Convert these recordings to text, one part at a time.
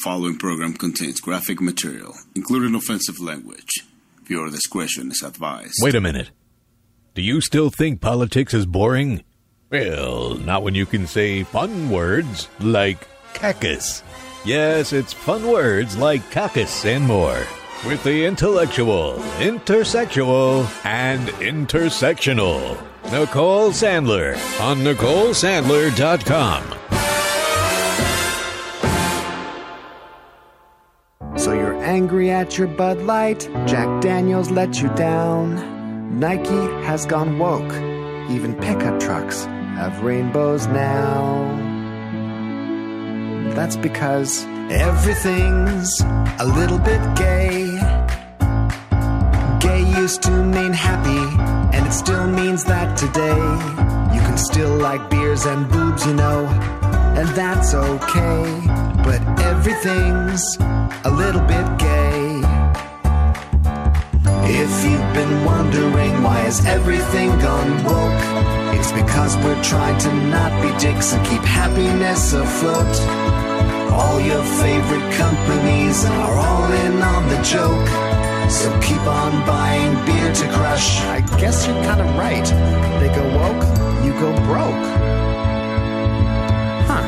following program contains graphic material, including offensive language. Viewer discretion is advised. Wait a minute. Do you still think politics is boring? Well, not when you can say fun words like caucus. Yes, it's fun words like caucus and more. With the intellectual, intersexual, and intersectional. Nicole Sandler on NicoleSandler.com. So you're angry at your Bud Light, Jack Daniels let you down. Nike has gone woke, even pickup trucks have rainbows now. That's because everything's a little bit gay. Gay used to mean happy, and it still means that today. You can still like beers and boobs, you know, and that's okay. But everything's a little bit gay. If you've been wondering why is everything gone woke, it's because we're trying to not be dicks and keep happiness afloat. All your favorite companies are all in on the joke, so keep on buying beer to crush. I guess you're kind of right. They go woke, you go broke. Huh.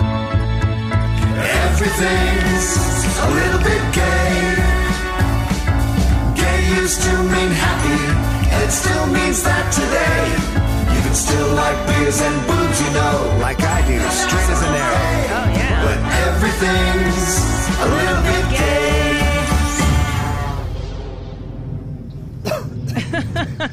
Everything's a little bit gay. Gay used to mean happy, and it still means that today. You can still like beers and boobs, you know, like I do, straight as an arrow. Oh, yeah. But everything's a little bit gay.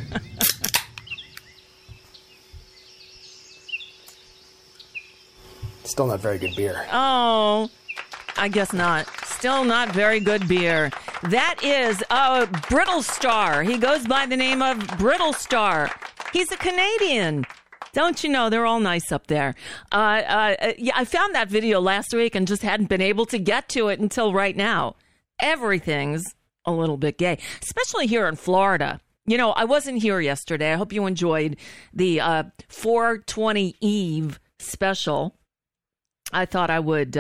Still not very good beer. Oh, I guess not. Still not very good beer. That is Brittle Star. He goes by the name of Brittle Star. He's a Canadian. Don't you know, they're all nice up there. Yeah, I found that video last week and just hadn't been able to get to it until right now. Everything's a little bit gay, especially here in Florida. You know, I wasn't here yesterday. I hope you enjoyed the 420 Eve special. I thought I would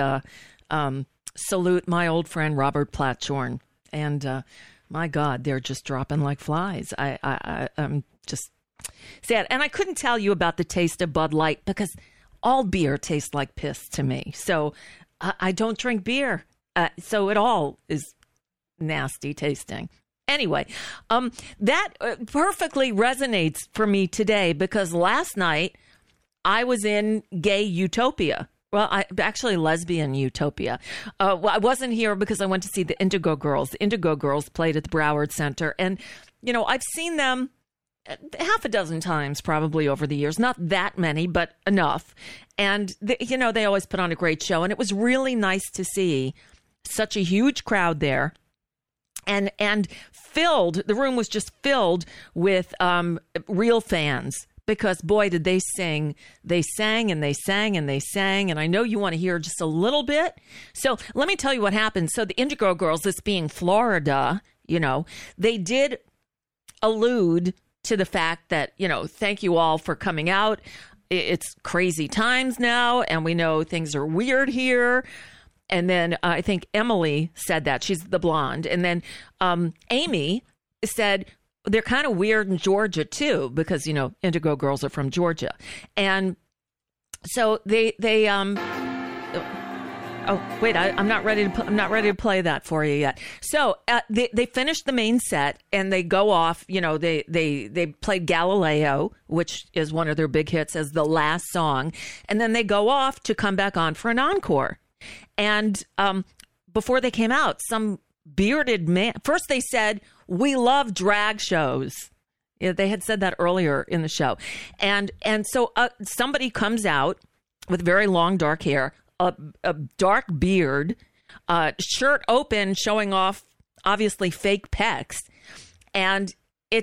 salute my old friend Robert Platshorn. And my God, they're just dropping like flies. I'm just sad. And I couldn't tell you about the taste of Bud Light because all beer tastes like piss to me. So I don't drink beer. So it all is nasty tasting. Anyway, that perfectly resonates for me today because last night I was in gay utopia. Well, actually lesbian utopia. Well, I wasn't here because I went to see the Indigo Girls. The Indigo Girls played at the Broward Center. And, you know, I've seen them half a dozen times probably over the years. Not that many, but enough. And, you know, they always put on a great show. And it was really nice to see such a huge crowd there. And filled, the room was just filled with real fans. Because, boy, did they sing. They sang and they sang and they sang. And I know you want to hear just a little bit. So let me tell you what happened. So the Indigo Girls, this being Florida, you know, they did allude to the fact that, you know, thank you all for coming out. It's crazy times now. And we know things are weird here. And then I think Emily said that. She's the blonde. And then Amy said, they're kind of weird in Georgia, too, because, you know, Indigo Girls are from Georgia. And so they oh, wait, I'm not ready to play that for you yet. So they finished the main set and they go off, you know, they played Galileo, which is one of their big hits, as the last song. And then they go off to come back on for an encore. And before they came out, some bearded man, first they said, we love drag shows. Yeah, they had said that earlier in the show. And so somebody comes out with very long dark hair, a dark beard, shirt open, showing off obviously fake pecs. And they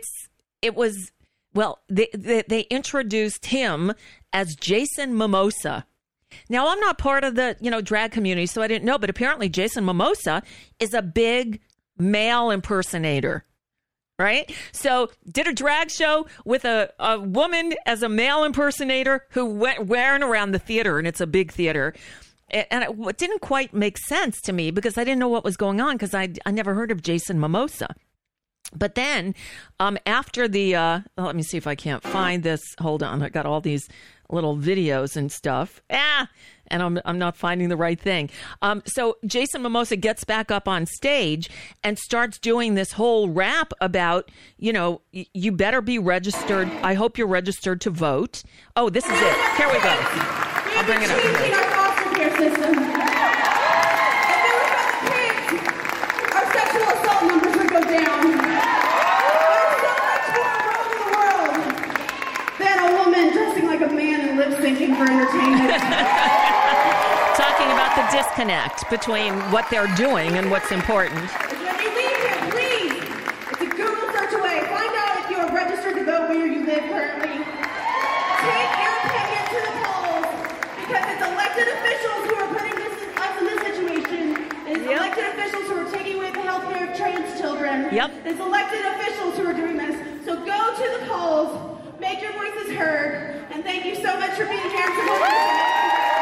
introduced him as Jason Momoa. Now, I'm not part of the, you know, drag community, so I didn't know, but apparently Jason Momoa is a big male impersonator, right? So did a drag show with a woman as a male impersonator who went wearing around the theater, and it's a big theater, And it didn't quite make sense to me because I didn't know what was going on because I never heard of Jason Momoa. But then after the, let me see if I can't find this. Hold on. I got all these little videos and stuff. And I'm not finding the right thing. So Jason Momoa gets back up on stage and starts doing this whole rap about, you better be registered. I hope you're registered to vote. Oh, this is it. Here we go. I'll bring it up here. Our foster care system. If it was about the kids, our sexual assault numbers would go down. There's so much more wrong in the world than a woman dressing like a man and lip syncing for entertainment. Talking about the disconnect between what they're doing and what's important. When you leave here, please, it's a Google search away. Find out if you are registered to vote where you live currently. Take your opinion to the polls because it's elected officials who are putting us in this situation. It's elected officials who are taking away the health care of trans children. It's elected officials who are doing this. So go to the polls, make your voices heard, and thank you so much for being here and supporting us.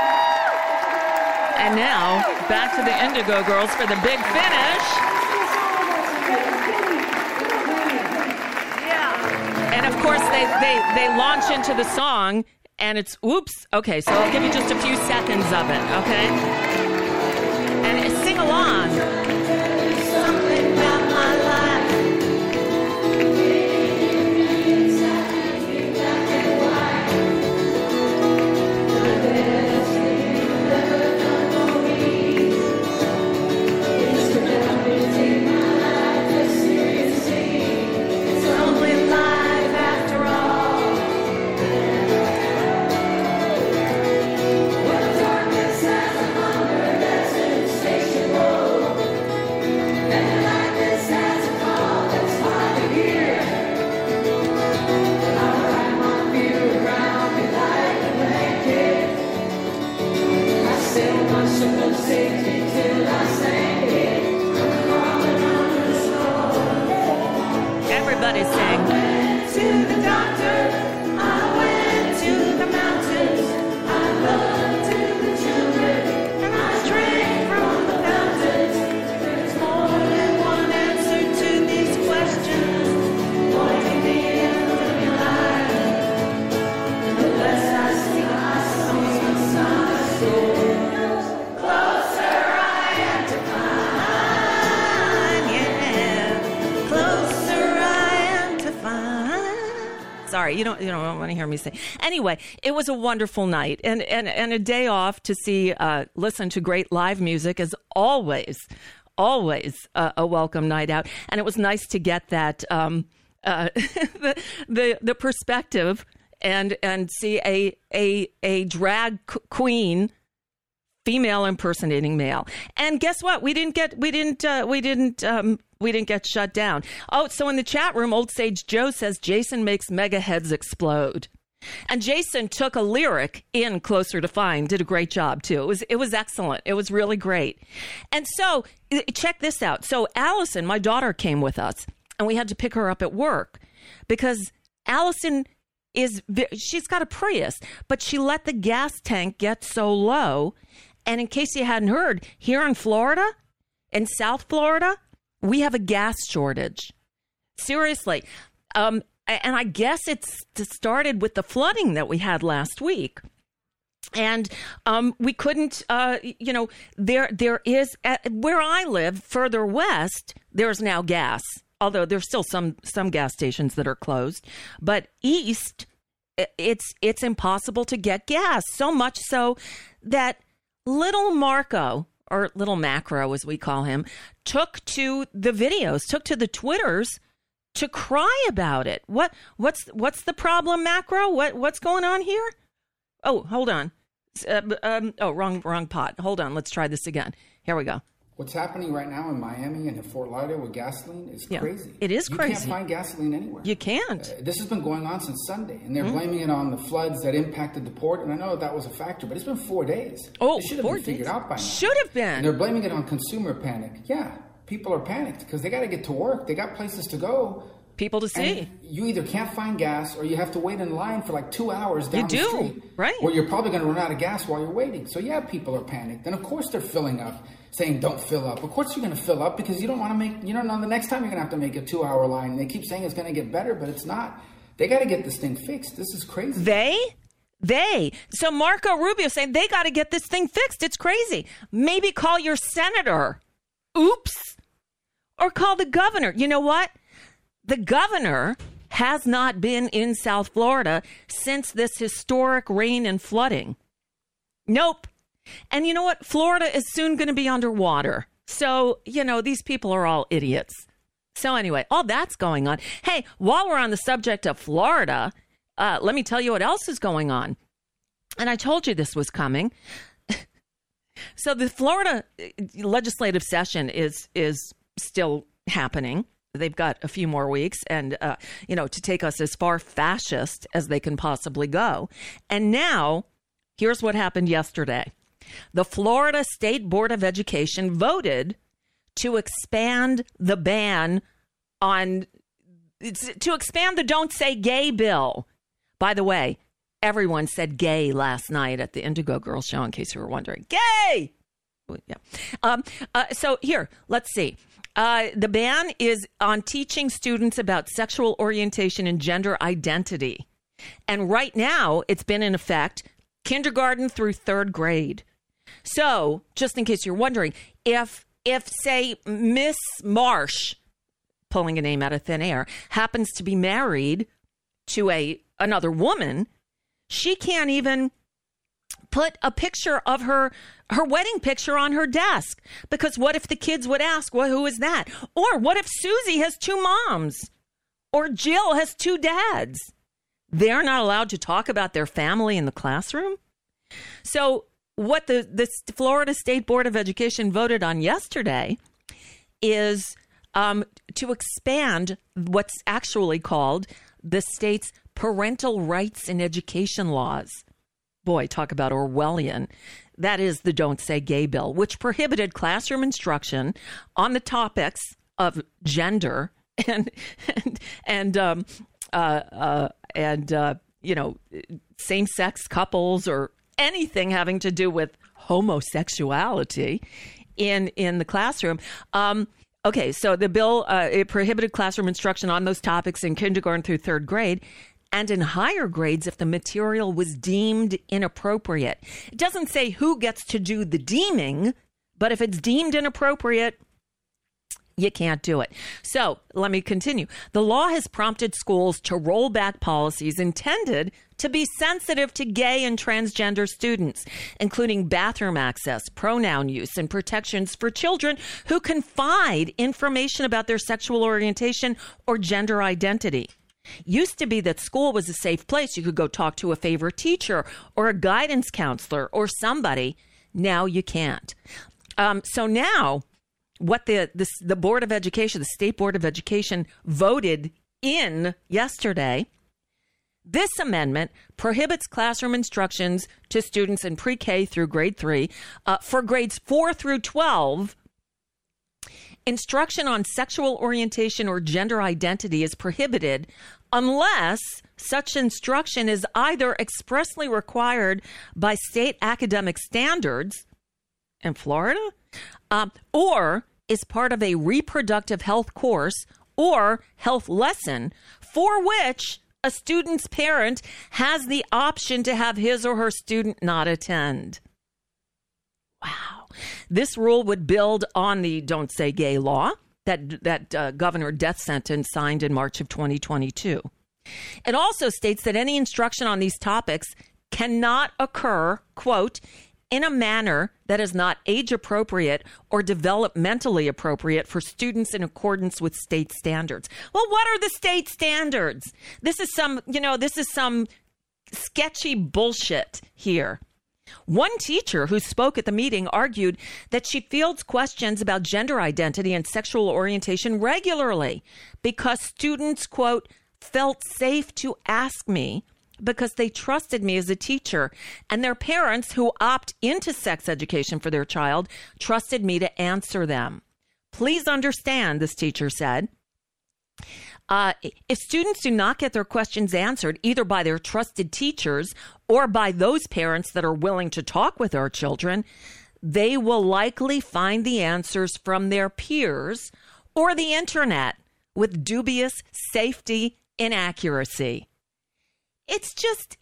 And now, back to the Indigo Girls for the big finish. Yeah. And of course, they launch into the song, and it's, oops. Okay, so I'll give you just a few seconds of it, okay? And sing along. Something about my life. Everybody sing. To the doctor, I went to the mountains. I looked to the children, and I drank from the fountains. There's more than one answer to these questions. Pointing the end of your life. The less I see my songs inside my soul, closer I am to find. Yeah, closer I am to find. Sorry, you don't want to hear me say. Anyway, it was a wonderful night and a day off to see, listen to great live music is always a welcome night out. And it was nice to get that, the perspective and see a drag queen, female impersonating male. And guess what? We didn't get shut down. Oh, so in the chat room, Old Sage Joe says Jason makes mega heads explode. And Jason took a lyric in Closer to Fine, did a great job too. It was excellent. It was really great. And so check this out. So Allison, my daughter, came with us and we had to pick her up at work because Allison she's got a Prius, but she let the gas tank get so low. And in case you hadn't heard, here in Florida, in South Florida, we have a gas shortage. Seriously. And I guess it's started with the flooding that we had last week. And we couldn't, there is, where I live, further west, there's now gas. Although there's still some gas stations that are closed. But east, it's impossible to get gas. So much so that little Marco, or little Macro as we call him, took to the videos, took to the Twitters to cry about it. What's the problem, Macro? What's going on here? Oh, hold on. Wrong pot. Hold on. Let's try this again. Here we go. What's happening right now in Miami and in Fort Lauderdale with gasoline is crazy. It is crazy. You can't find gasoline anywhere. You can't. This has been going on since Sunday, and they're blaming it on the floods that impacted the port. And I know that was a factor, but it's been 4 days. Oh, it should have been figured out by now. Should have been. And they're blaming it on consumer panic. Yeah, people are panicked because they got to get to work. They got places to go. people to see. And you either can't find gas or you have to wait in line for like 2 hours down the street. Right. Or you're probably going to run out of gas while you're waiting. So yeah, people are panicked. And of course they're filling up, saying don't fill up. Of course you're going to fill up because you don't want to make, you don't know the next time you're going to have to make a 2-hour line. And they keep saying it's going to get better, but it's not. They got to get this thing fixed. This is crazy. They. So Marco Rubio saying they got to get this thing fixed. It's crazy. Maybe call your senator. Oops. Or call the governor. You know what? The governor has not been in South Florida since this historic rain and flooding. Nope. And you know what? Florida is soon going to be underwater. So, these people are all idiots. So anyway, all that's going on. Hey, while we're on the subject of Florida, let me tell you what else is going on. And I told you this was coming. So the Florida legislative session is still happening. They've got a few more weeks and, to take us as far fascist as they can possibly go. And now, here's what happened yesterday. The Florida State Board of Education voted to expand the ban to expand the Don't Say Gay bill. By the way, everyone said gay last night at the Indigo Girls show, in case you were wondering. Gay! Yeah. So here, let's see. The ban is on teaching students about sexual orientation and gender identity. And right now, it's been in effect kindergarten through 3rd grade. So, just in case you're wondering, if say, Miss Marsh, pulling a name out of thin air, happens to be married to another woman, she can't even put a picture of her wedding picture on her desk. Because what if the kids would ask, well, who is that? Or what if Susie has 2 moms? Or Jill has 2 dads? They're not allowed to talk about their family in the classroom? So what the Florida State Board of Education voted on yesterday is to expand what's actually called the state's parental rights in education laws. Boy, talk about Orwellian. That is the Don't Say Gay bill, which prohibited classroom instruction on the topics of gender and same-sex couples or anything having to do with homosexuality in the classroom. Okay, so the bill, it prohibited classroom instruction on those topics in kindergarten through 3rd grade and in higher grades if the material was deemed inappropriate. It doesn't say who gets to do the deeming, but if it's deemed inappropriate, you can't do it. So let me continue. The law has prompted schools to roll back policies intended to be sensitive to gay and transgender students, including bathroom access, pronoun use, and protections for children who confide information about their sexual orientation or gender identity. Used to be that school was a safe place. You could go talk to a favorite teacher or a guidance counselor or somebody. Now you can't. So now what the Board of Education, the State Board of Education voted in yesterday, this amendment prohibits classroom instructions to students in pre-K through grade 3. For grades 4 through 12, instruction on sexual orientation or gender identity is prohibited unless such instruction is either expressly required by state academic standards in Florida, or is part of a reproductive health course or health lesson for which a student's parent has the option to have his or her student not attend. Wow. This rule would build on the Don't Say Gay law that Governor Death Sentence signed in March of 2022. It also states that any instruction on these topics cannot occur, quote, in a manner that is not age appropriate or developmentally appropriate for students in accordance with state standards. Well, what are the state standards? This is some sketchy bullshit here. One teacher who spoke at the meeting argued that she fields questions about gender identity and sexual orientation regularly because students, quote, felt safe to ask me because they trusted me as a teacher, and their parents who opt into sex education for their child trusted me to answer them. Please understand, this teacher said, If students do not get their questions answered, either by their trusted teachers or by those parents that are willing to talk with our children, they will likely find the answers from their peers or the internet with dubious safety inaccuracy. It's just,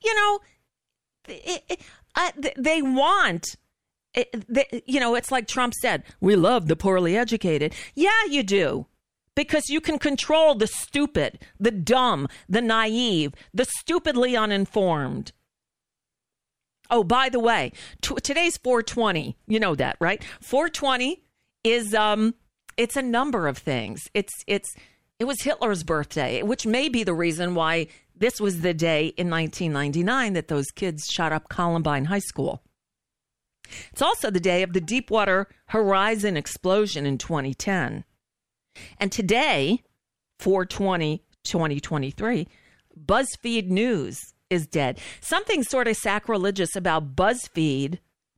they want, it's like Trump said, we love the poorly educated. Yeah, you do. Because you can control the stupid, the dumb, the naive, the stupidly uninformed. Oh, by the way, today's 420. You know that, right? 420 is it's a number of things. It was Hitler's birthday, which may be the reason why this was the day in 1999 that those kids shot up Columbine High School. It's also the day of the Deepwater Horizon explosion in 2010. And today, 4/20/2023, BuzzFeed News is dead. Something sort of sacrilegious about BuzzFeed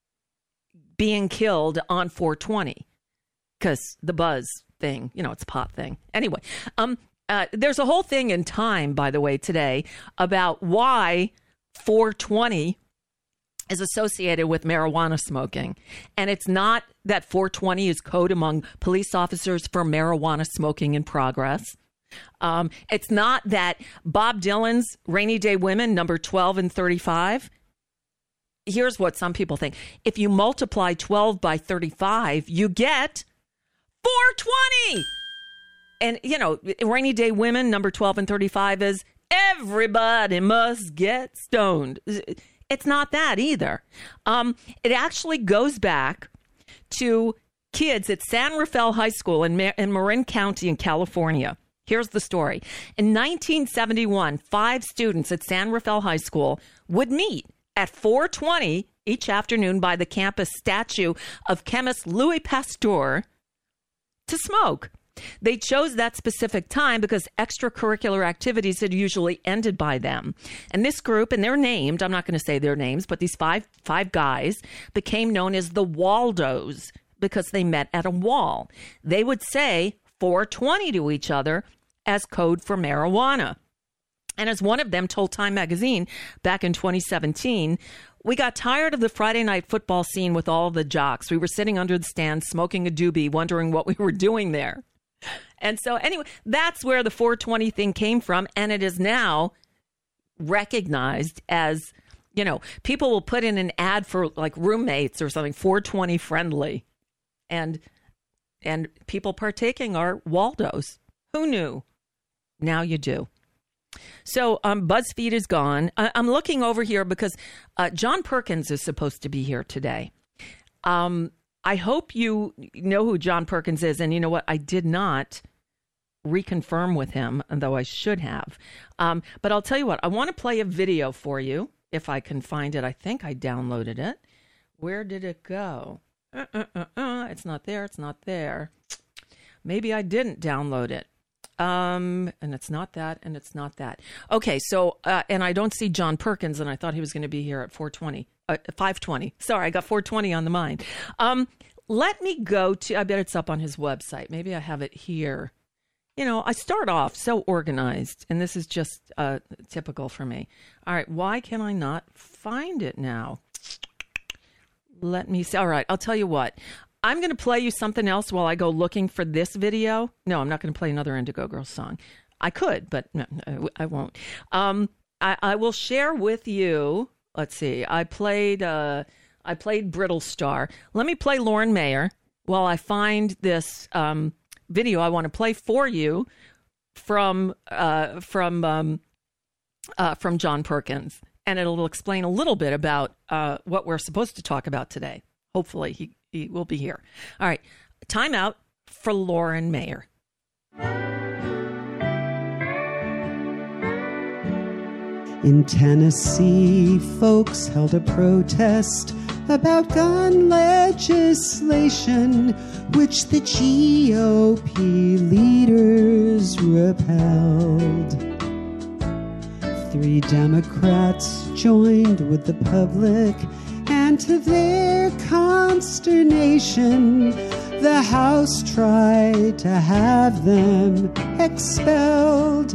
being killed on 4/20 because the buzz thing, it's a pot thing. Anyway, there's a whole thing in Time, by the way, today about why 4/20 is associated with marijuana smoking. And it's not that 4/20 is code among police officers for marijuana smoking in progress. It's not that Bob Dylan's Rainy Day Women, number 12 and 35. Here's what some people think. If you multiply 12 by 35, you get 420. And, Rainy Day Women, number 12 and 35 is everybody must get stoned. It's not that either. It actually goes back to kids at San Rafael High School in Marin County in California. Here's the story. In 1971, 5 students at San Rafael High School would meet at 4:20 each afternoon by the campus statue of chemist Louis Pasteur to smoke. They chose that specific time because extracurricular activities had usually ended by them. And this group, and they're named, I'm not going to say their names, but these five guys became known as the Waldos because they met at a wall. They would say 420 to each other as code for marijuana. And as one of them told Time magazine back in 2017, we got tired of the Friday night football scene with all the jocks. We were sitting under the stands smoking a doobie, wondering what we were doing there. And so anyway, that's where the 420 thing came from. And it is now recognized as, people will put in an ad for like roommates or something, 420 friendly. And people partaking are Waldos. Who knew? Now you do. So BuzzFeed is gone. I'm looking over here because John Perkins is supposed to be here today. I hope you know who John Perkins is. And you know what? I did not reconfirm with him, though I should have. But I'll tell you what. I want to play a video for you if I can find it. I think I downloaded it. Where did it go? It's not there. It's not there. Maybe I didn't download it. And it's not that, and it's not that. Okay, so, and I don't see John Perkins, and I thought he was going to be here at 520. Sorry, I got 420 on the mind. Let me go to, I bet it's up on his website. Maybe I have it here. I start off so organized, and this is just typical for me. All right, why can I not find it now? Let me see. All right, I'll tell you what. I'm going to play you something else while I go looking for this video. No, I'm not going to play another Indigo Girls song. I could, but no, I won't. I will share with you. Let's see. I played Brittle Star. Let me play Lauren Mayer while I find this video I want to play for you from John Perkins, and it'll explain a little bit about what we're supposed to talk about today. Hopefully, he will be here. All right, time out for Lauren Mayer. In Tennessee, folks held a protest about gun legislation, which the GOP leaders repelled. 3 Democrats joined with the public, and to their consternation, the House tried to have them expelled.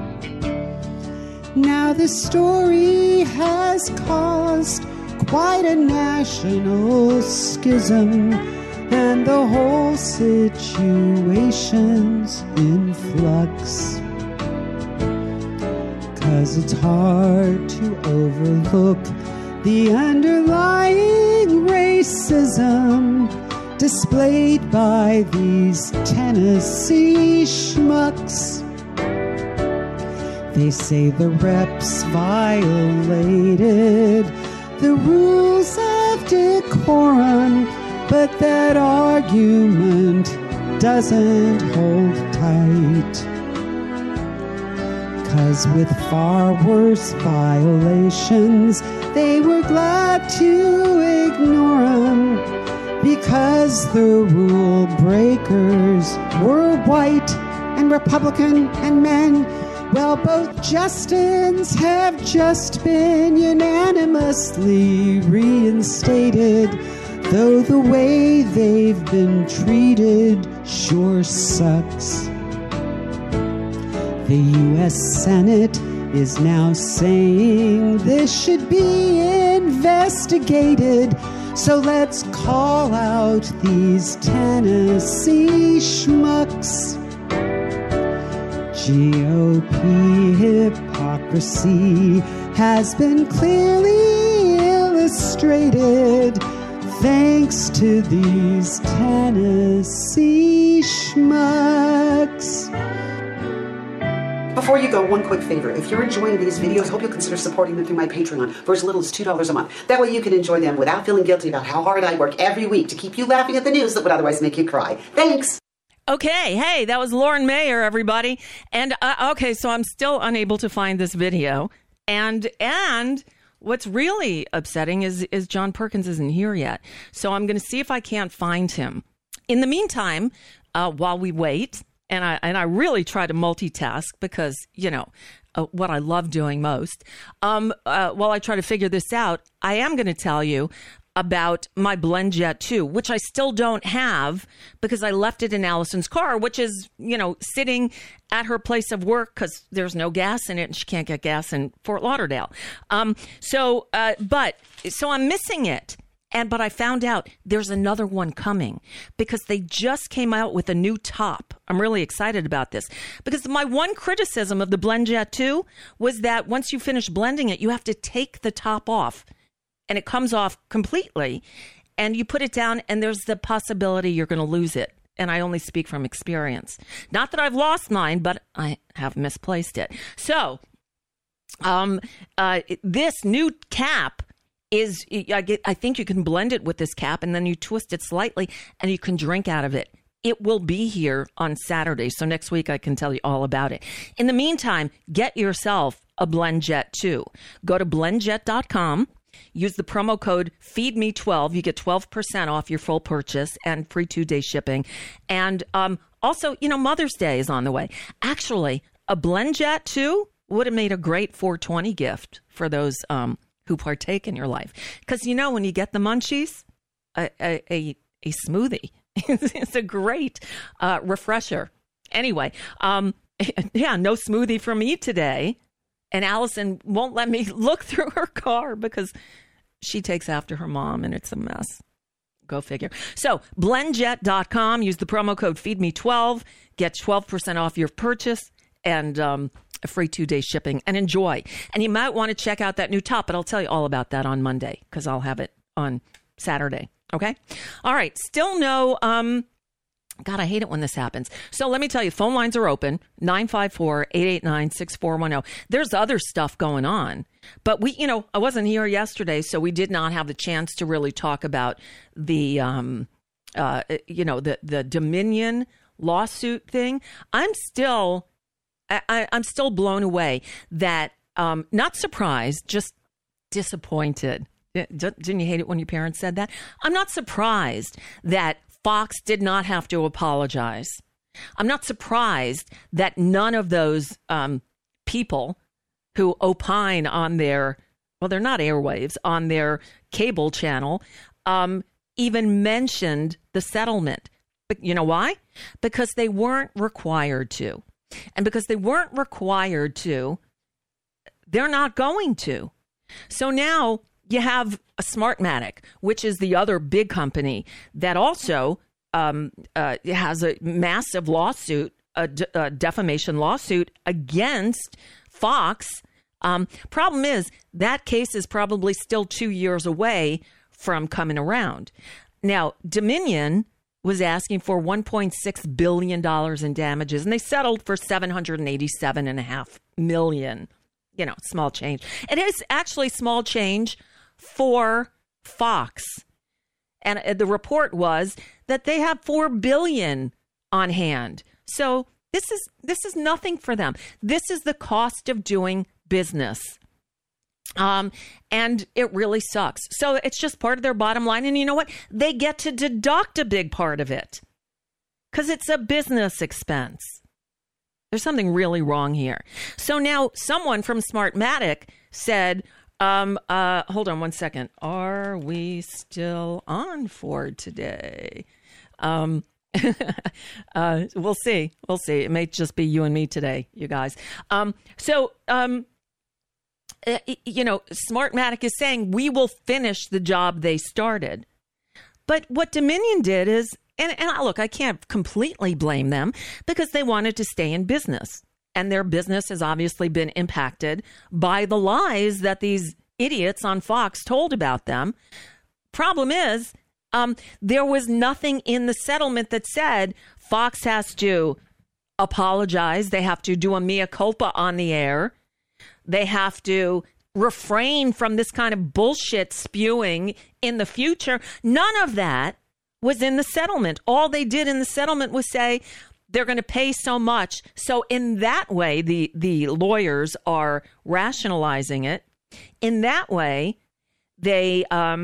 Now this story has caused quite a national schism, and the whole situation's in flux. 'Cause it's hard to overlook the underlying racism displayed by these Tennessee schmucks. They say the reps violated the rules of decorum, but that argument doesn't hold tight. 'Cause with far worse violations, they were glad to ignore them, because the rule breakers were white and Republican and men. Well, both Justins have just been unanimously reinstated, though the way they've been treated sure sucks. The U.S. Senate is now saying this should be investigated, so let's call out these Tennessee schmucks. GOP hypocrisy has been clearly illustrated thanks to these Tennessee schmucks. Before you go, one quick favor. If you're enjoying these videos, I hope you'll consider supporting them through my Patreon for as little as $2 a month. That way you can enjoy them without feeling guilty about how hard I work every week to keep you laughing at the news that would otherwise make you cry. Thanks! Okay, hey, that was Lauren Mayer, everybody. And, okay, so I'm still unable to find this video. And what's really upsetting is John Perkins isn't here yet. So I'm going to see if I can't find him. In the meantime, while we wait, and I really try to multitask because, you know, what I love doing most, while I try to figure this out, I am going to tell you about my BlendJet 2, which I still don't have because I left it in Allison's car, which is, you know, sitting at her place of work because there's no gas in it and she can't get gas in Fort Lauderdale. So I'm missing it. But I found out there's another one coming because they just came out with a new top. I'm really excited about this because my one criticism of the BlendJet 2 was that once you finish blending it, you have to take the top off. And it comes off completely, and you put it down, and there's the possibility you're going to lose it. And I only speak from experience. Not that I've lost mine, but I have misplaced it. So, this new cap is, I think you can blend it with this cap, and then you twist it slightly, and you can drink out of it. It will be here on Saturday, so next week I can tell you all about it. In the meantime, get yourself a BlendJet 2. Go to blendjet.com. Use the promo code FEEDME12. You get 12% off your full purchase and free 2-day shipping. And also, you know, Mother's Day is on the way. Actually, a BlendJet 2 would have made a great 420 gift for those who partake in your life. Because, you know, when you get the munchies, a smoothie is a great refresher. Anyway, yeah, no smoothie for me today. And Allison won't let me look through her car because she takes after her mom and it's a mess. Go figure. So blendjet.com, use the promo code FEEDME12, get 12% off your purchase and a free 2-day shipping and enjoy. And you might want to check out that new top, but I'll tell you all about that on Monday because I'll have it on Saturday. Okay. All right. Still no, God, I hate it when this happens. So let me tell you, phone lines are open, 954-889-6410. There's other stuff going on. But I wasn't here yesterday, so we did not have the chance to really talk about the, the Dominion lawsuit thing. I'm still blown away that, not surprised, just disappointed. Didn't you hate it when your parents said that? I'm not surprised that Fox did not have to apologize. I'm not surprised that none of those people who opine on their, well, they're not airwaves, on their cable channel, even mentioned the settlement. But you know why? Because they weren't required to. And because they weren't required to, they're not going to. So now you have a Smartmatic, which is the other big company that also has a massive lawsuit, a defamation lawsuit against Fox. Problem is, that case is probably still 2 years away from coming around. Now, Dominion was asking for $1.6 billion in damages, and they settled for $787.5 million. You know, small change. It is actually small change for Fox. And the report was that they have $4 billion on hand. So this is nothing for them. This is the cost of doing business. And it really sucks. So it's just part of their bottom line. And you know what? They get to deduct a big part of it because it's a business expense. There's something really wrong here. So now someone from Smartmatic said, hold on one second. Are we still on for today? We'll see. We'll see. It may just be you and me today, you guys. Smartmatic is saying we will finish the job they started. But what Dominion did is, and look, I can't completely blame them because they wanted to stay in business. And their business has obviously been impacted by the lies that these idiots on Fox told about them. Problem is, there was nothing in the settlement that said Fox has to apologize. They have to do a mea culpa on the air. They have to refrain from this kind of bullshit spewing in the future. None of that was in the settlement. All they did in the settlement was say they're going to pay so much. So in that way, the lawyers are rationalizing it. In that way, they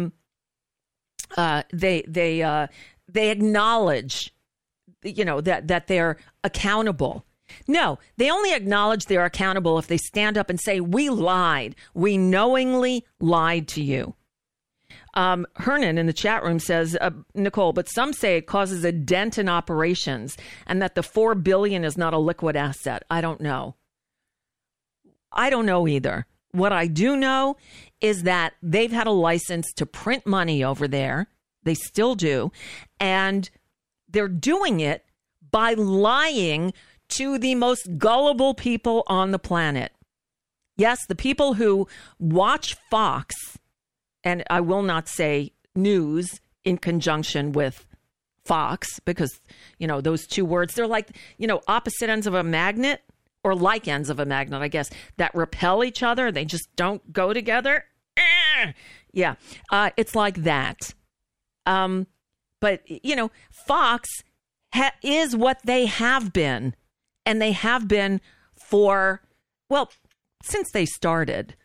acknowledge, that they're accountable. No, they only acknowledge they're accountable if they stand up and say, we lied. We knowingly lied to you. Hernan in the chat room says, Nicole, but some say it causes a dent in operations and that the $4 billion is not a liquid asset. I don't know. I don't know either. What I do know is that they've had a license to print money over there. They still do. And they're doing it by lying to the most gullible people on the planet. Yes, the people who watch Fox, and I will not say news in conjunction with Fox because, those two words, they're like, opposite ends of a magnet or like ends of a magnet, I guess, that repel each other. They just don't go together. Yeah, it's like that. But, Fox is what they have been. And they have been since they started.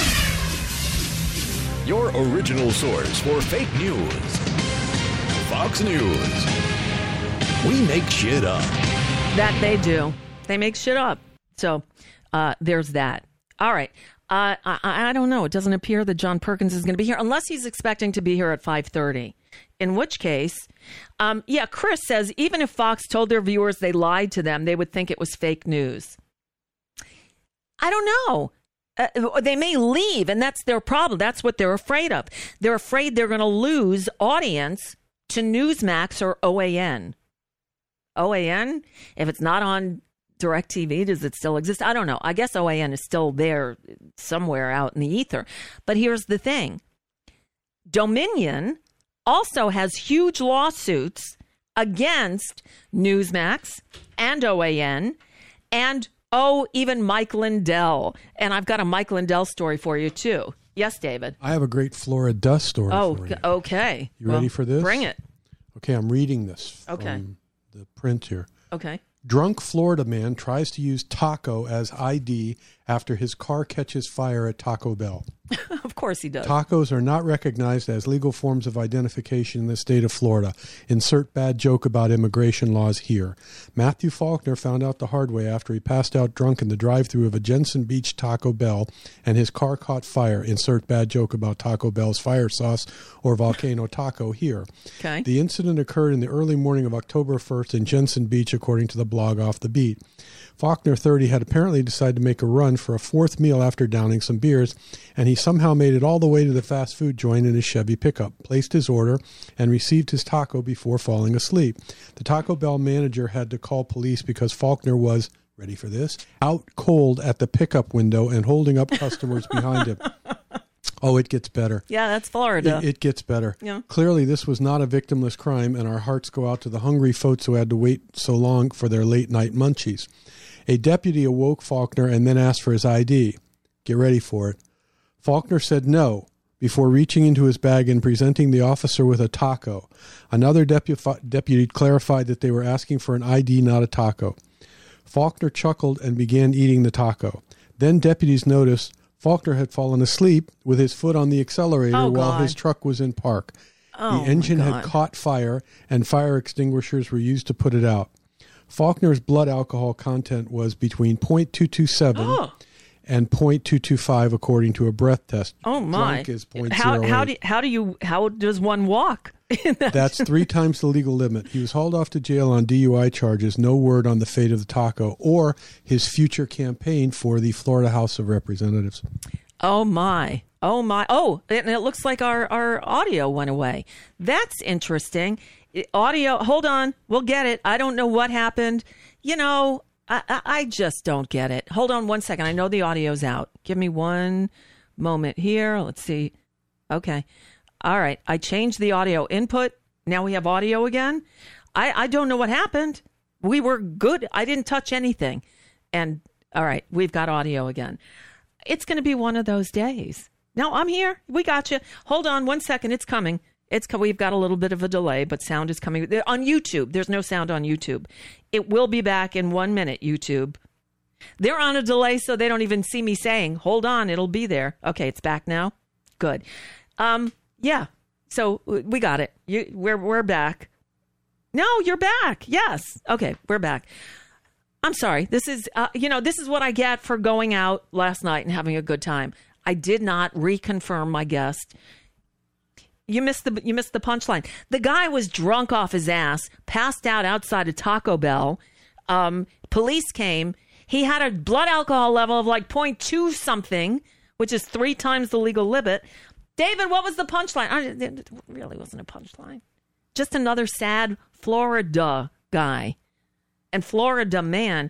Your original source for fake news. Fox News. We make shit up. That they do. They make shit up. So there's that. All right. I don't know. It doesn't appear that John Perkins is going to be here unless he's expecting to be here at 5:30. In which case, Chris says, even if Fox told their viewers they lied to them, they would think it was fake news. I don't know. They may leave, and that's their problem. That's what they're afraid of. They're afraid they're going to lose audience to Newsmax or OAN. OAN, if it's not on DirecTV, does it still exist? I don't know. I guess OAN is still there somewhere out in the ether. But here's the thing. Dominion also has huge lawsuits against Newsmax and OAN and, even Mike Lindell. And I've got a Mike Lindell story for you, too. Yes, David? I have a great Florida dust story for you. Okay. You ready for this? Bring it. Okay, I'm reading this from the print here. Okay. Drunk Florida man tries to use taco as ID after his car catches fire at Taco Bell. Of course he does. Tacos are not recognized as legal forms of identification in the state of Florida. Insert bad joke about immigration laws here. Matthew Faulkner found out the hard way after he passed out drunk in the drive-thru of a Jensen Beach Taco Bell and his car caught fire. Insert bad joke about Taco Bell's fire sauce or volcano taco here. Okay. The incident occurred in the early morning of October 1st in Jensen Beach, according to the blog Off the Beat. Faulkner, 30, had apparently decided to make a run for a fourth meal after downing some beers, and he somehow made it all the way to the fast food joint in his Chevy pickup, placed his order, and received his taco before falling asleep. The Taco Bell manager had to call police because Faulkner was, ready for this, out cold at the pickup window and holding up customers behind him. Oh, it gets better. Yeah, that's Florida. It gets better. Yeah. Clearly, this was not a victimless crime, and our hearts go out to the hungry folks who had to wait so long for their late-night munchies. A deputy awoke Faulkner and then asked for his ID. Get ready for it. Faulkner said no before reaching into his bag and presenting the officer with a taco. Another deputy clarified that they were asking for an ID, not a taco. Faulkner chuckled and began eating the taco. Then deputies noticed Faulkner had fallen asleep with his foot on the accelerator while his truck was in park. The engine had caught fire, and fire extinguishers were used to put it out. Faulkner's blood alcohol content was between 0.227 and 0.225, according to a breath test. Oh my! Drunk is 0.08. How does one walk? That's 3 times the legal limit. He was hauled off to jail on DUI charges. No word on the fate of the taco or his future campaign for the Florida House of Representatives. Oh my! Oh my! Oh, and it looks like our audio went away. That's interesting. Audio. Hold on, we'll get it. I don't know what happened. You know, I just don't get it. Hold on one second. I know the audio's out. Give me one moment here. Let's see. Okay. All right. I changed the audio input. Now we have audio again. I don't know what happened. We were good. I didn't touch anything. And all right, we've got audio again. It's going to be one of those days. No, I'm here. We got you. Hold on one second. It's coming. We've got a little bit of a delay, but sound is coming. On YouTube, there's no sound on YouTube. It will be back in 1 minute, YouTube. They're on a delay, so they don't even see me saying, hold on, it'll be there. Okay, it's back now. Good. Yeah, so we got it. We're back. No, you're back. Yes. Okay, we're back. I'm sorry. This is, this is what I get for going out last night and having a good time. I did not reconfirm my guest. You missed the punchline. The guy was drunk off his ass, passed out outside a Taco Bell. Police came. He had a blood alcohol level of like 0.2 something, which is 3 times the legal limit. David, what was the punchline? It really wasn't a punchline. Just another sad Florida guy. And Florida man,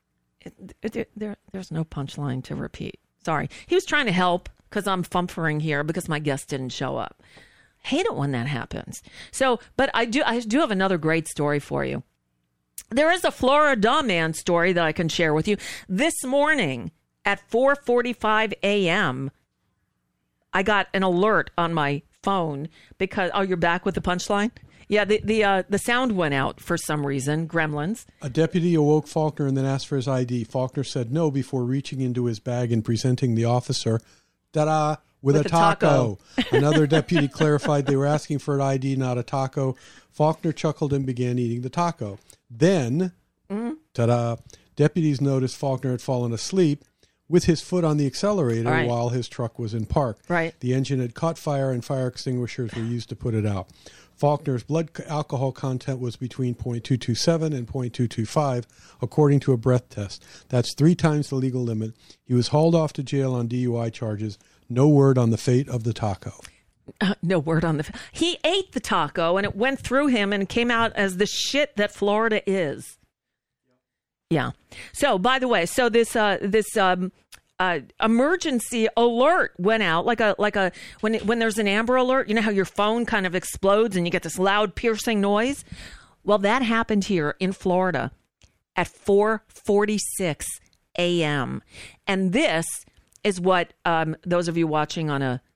there's no punchline to repeat. Sorry. He was trying to help because I'm fumfering here because my guest didn't show up. Hate it when that happens. So, but I do have another great story for you. There is a Florida man story that I can share with you. This morning at 4:45 a.m., I got an alert on my phone because, you're back with the punchline? Yeah, the sound went out for some reason, gremlins. A deputy awoke Faulkner and then asked for his ID. Faulkner said no before reaching into his bag and presenting the officer, ta-da, with a taco. Another deputy clarified they were asking for an ID, not a taco. Faulkner chuckled and began eating the taco. Then, ta-da, deputies noticed Faulkner had fallen asleep with his foot on the accelerator while his truck was in park. Right. The engine had caught fire and fire extinguishers were used to put it out. Faulkner's blood alcohol content was between 0.227 and 0.225, according to a breath test. That's 3 times the legal limit. He was hauled off to jail on DUI charges. No word on the fate of the taco. No word on the... He ate the taco, and it went through him and came out as the shit that Florida is. Yeah. So, by the way, this emergency alert went out when there's an Amber Alert. You know how your phone kind of explodes and you get this loud, piercing noise? Well, that happened here in Florida at 4:46 a.m. And this is what those of you watching on a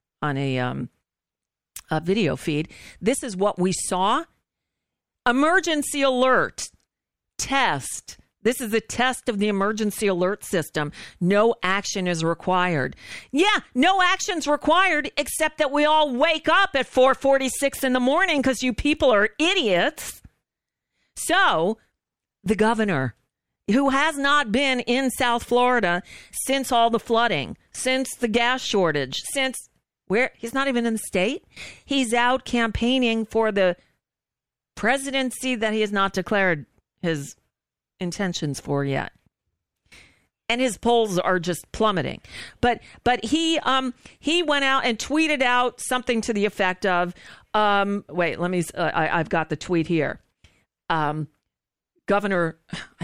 video feed, this is what we saw. Emergency alert. Test. This is a test of the emergency alert system. No action is required. Yeah, no action's required, except that we all wake up at 4:46 in the morning because you people are idiots. So the governor, who has not been in South Florida since all the flooding, since the gas shortage, since he's not even in the state. He's out campaigning for the presidency that he has not declared his intentions for yet. And his polls are just plummeting. But he went out and tweeted out something to the effect of, I've got the tweet here. Governor,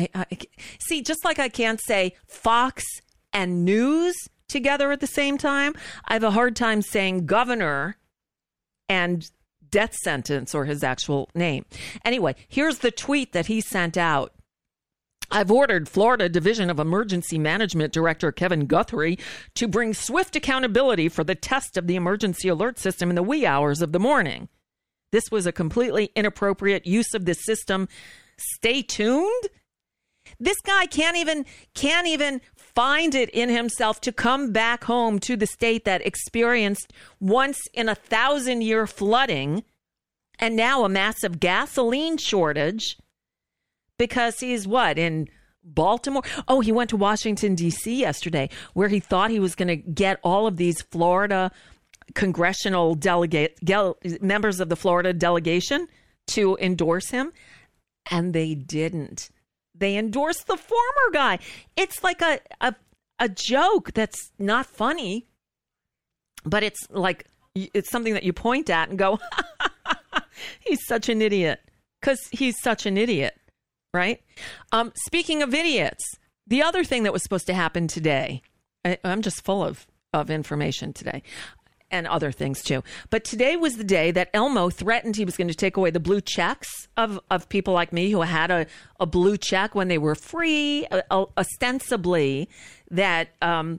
see, just like I can't say Fox and news together at the same time, I have a hard time saying governor and death sentence, or his actual name. Anyway, here's the tweet that he sent out. I've ordered Florida Division of Emergency Management Director Kevin Guthrie to bring swift accountability for the test of the emergency alert system in the wee hours of the morning. This was a completely inappropriate use of this system. Stay tuned. This guy can't even find it in himself to come back home to the state that experienced once in 1,000-year flooding and now a massive gasoline shortage because he's in Baltimore? Oh, he went to Washington, D.C. yesterday where he thought he was going to get all of these Florida congressional members of the Florida delegation to endorse him. And they didn't. They endorsed the former guy. It's like a joke that's not funny, but it's something that you point at and go, he's such an idiot, because he's such an idiot, right? Speaking of idiots, the other thing that was supposed to happen today, I'm just full of information today. And other things too. But today was the day that Elmo threatened he was going to take away the blue checks of people like me who had a blue check when they were free, ostensibly that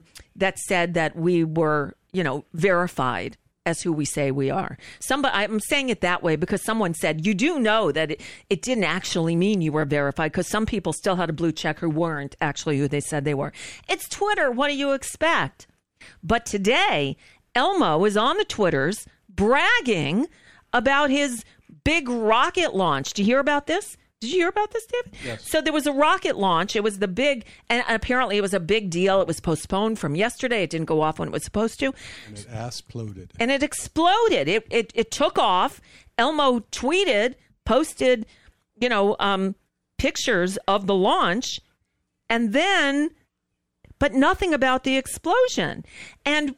said that we were, verified as who we say we are. I'm saying it that way because someone said, you do know that it didn't actually mean you were verified, because some people still had a blue check who weren't actually who they said they were. It's Twitter. What do you expect? But today, Elmo is on the Twitters bragging about his big rocket launch. Do you hear about this? Did you hear about this, David? Yes. So there was a rocket launch. It was and apparently it was a big deal. It was postponed from yesterday. It didn't go off when it was supposed to. And it exploded. And it exploded. It took off. Elmo posted, pictures of the launch, and then... but nothing about the explosion. And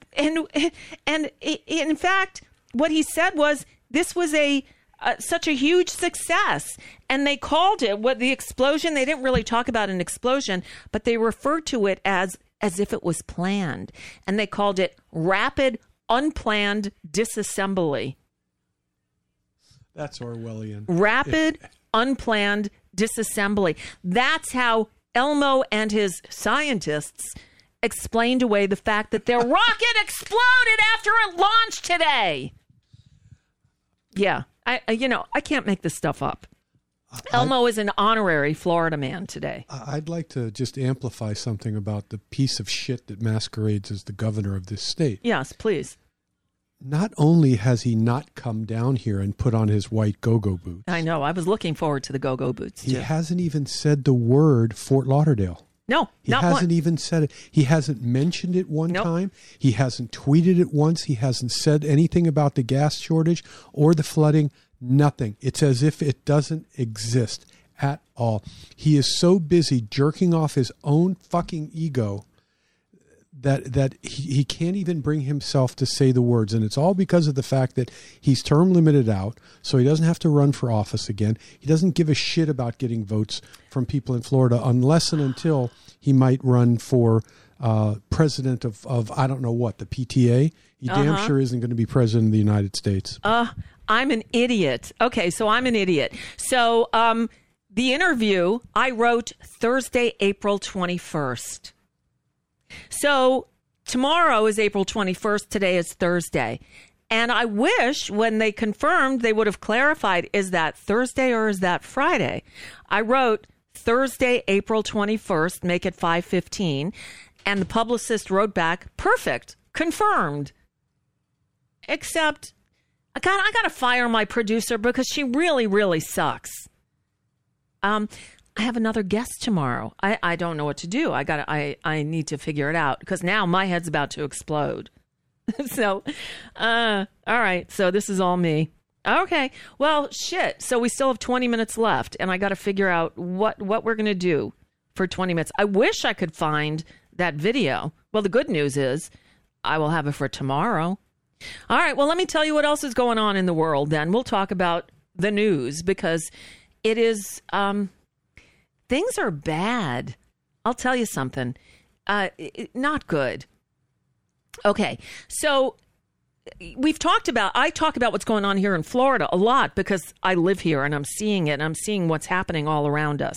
in fact, what he said was this was such a huge success. And they called it the explosion. They didn't really talk about an explosion, but they referred to it as if it was planned. And they called it rapid, unplanned disassembly. That's Orwellian. Rapid, unplanned disassembly. That's how Elmo and his scientists explained away the fact that their rocket exploded after it launched today. Yeah, I can't make this stuff up. Elmo is an honorary Florida man today. I'd like to just amplify something about the piece of shit that masquerades as the governor of this state. Yes, please. Not only has he not come down here and put on his white go-go boots. I know. I was looking forward to the go-go boots, too. He hasn't even said the word Fort Lauderdale. No, he hasn't even said it. He hasn't mentioned it one time. He hasn't tweeted it once. He hasn't said anything about the gas shortage or the flooding. Nothing. It's as if it doesn't exist at all. He is so busy jerking off his own fucking ego that he can't even bring himself to say the words. And it's all because of the fact that he's term limited out, so he doesn't have to run for office again. He doesn't give a shit about getting votes from people in Florida unless and until he might run for president of I don't know what, the PTA. He damn sure isn't going to be president of the United States. I'm an idiot. Okay, so I'm an idiot. So the interview I wrote Thursday, April 21st. So tomorrow is April 21st. Today is Thursday. And I wish when they confirmed, they would have clarified, is that Thursday or is that Friday? I wrote Thursday, April 21st, make it 5:15. And the publicist wrote back, perfect, confirmed. Except, I got to fire my producer because she really, really sucks. I have another guest tomorrow. I don't know what to do. I need to figure it out because now my head's about to explode. So, all right. So this is all me. Okay. Well, shit. So we still have 20 minutes left, and I got to figure out what we're going to do for 20 minutes. I wish I could find that video. Well, the good news is I will have it for tomorrow. All right. Well, let me tell you what else is going on in the world. Then we'll talk about the news because it is, things are bad. I'll tell you something. Not good. Okay. So I talk about what's going on here in Florida a lot because I live here and I'm seeing it and I'm seeing what's happening all around us.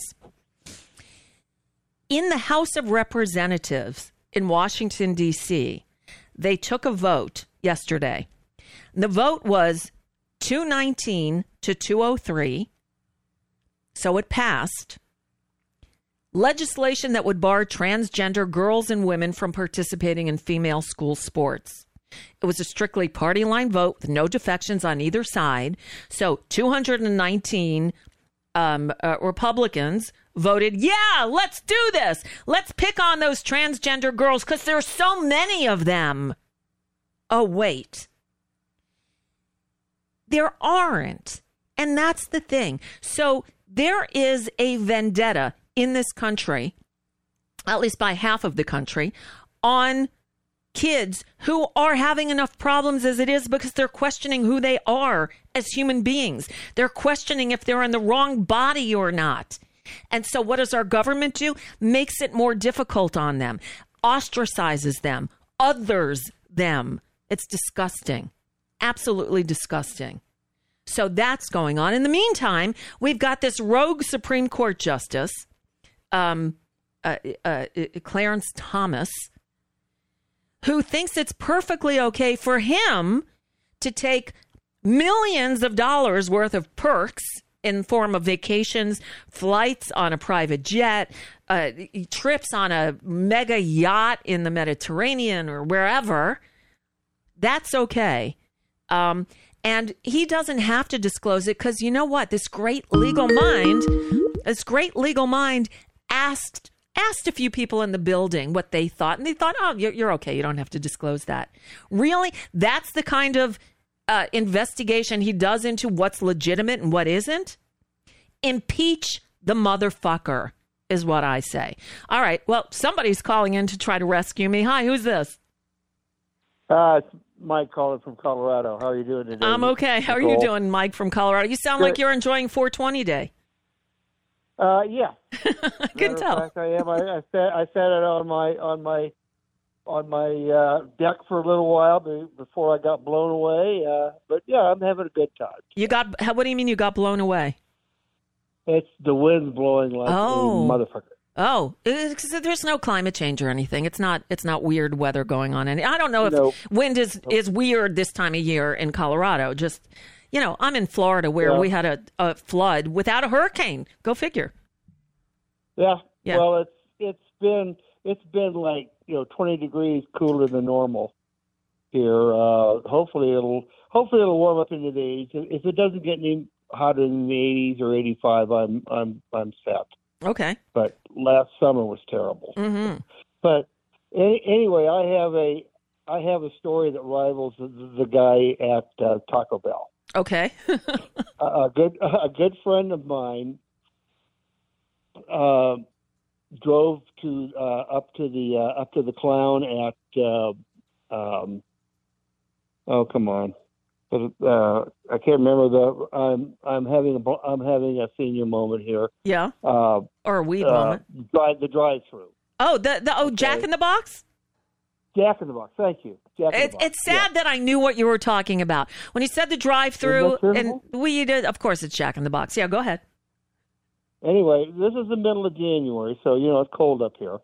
In the House of Representatives in Washington, D.C., they took a vote yesterday. The vote was 219 to 203, so it passed. Legislation that would bar transgender girls and women from participating in female school sports. It was a strictly party line vote with no defections on either side. So 219 Republicans voted, yeah, let's do this. Let's pick on those transgender girls because there's so many of them. Oh, wait. There aren't. And that's the thing. So there is a vendetta in this country, at least by half of the country, on kids who are having enough problems as it is because they're questioning who they are as human beings. They're questioning if they're in the wrong body or not. And so what does our government do? Makes it more difficult on them, ostracizes them, others them. It's disgusting. Absolutely disgusting. So that's going on. In the meantime, we've got this rogue Supreme Court Justice, Clarence Thomas, who thinks it's perfectly okay for him to take millions of dollars worth of perks in form of vacations, flights on a private jet, trips on a mega yacht in the Mediterranean or wherever. That's okay. And he doesn't have to disclose it because you know what? This great legal mind asked a few people in the building what they thought, and they thought, oh, you're okay. You don't have to disclose that. Really? That's the kind of investigation he does into what's legitimate and what isn't? Impeach the motherfucker is what I say. All right. Well, somebody's calling in to try to rescue me. Hi, who's this? It's Mike calling from Colorado. How are you doing today? I'm okay. How are you doing, Mike from Colorado? You sound like you're enjoying 420 Day. Yeah. I can tell. Fact, I am. I sat it on my deck for a little while before I got blown away. But yeah, I'm having a good time. What do you mean you got blown away? It's the wind blowing like a motherfucker. Oh, there's no climate change or anything. It's not weird weather going on. And I don't know if wind is weird this time of year in Colorado. Just, I'm in Florida where we had a flood without a hurricane. Go figure. Yeah. Well, it's been like 20 degrees cooler than normal here. Hopefully it'll warm up into the 80s. If it doesn't get any hotter than the 80s or 85, I'm set. Okay. But last summer was terrible. Mm-hmm. But anyway, I have a story that rivals the guy at Taco Bell. Okay. a good friend of mine drove up to the clown at oh, come on. I can't remember I'm having a senior moment here. Yeah. Or a weed moment. The drive-through. Oh, Jack in the Box? Jack in the Box. Thank you. It's sad that I knew what you were talking about when you said the drive-through and weed. Of course, it's Jack in the Box. Yeah, go ahead. Anyway, this is the middle of January, so it's cold up here.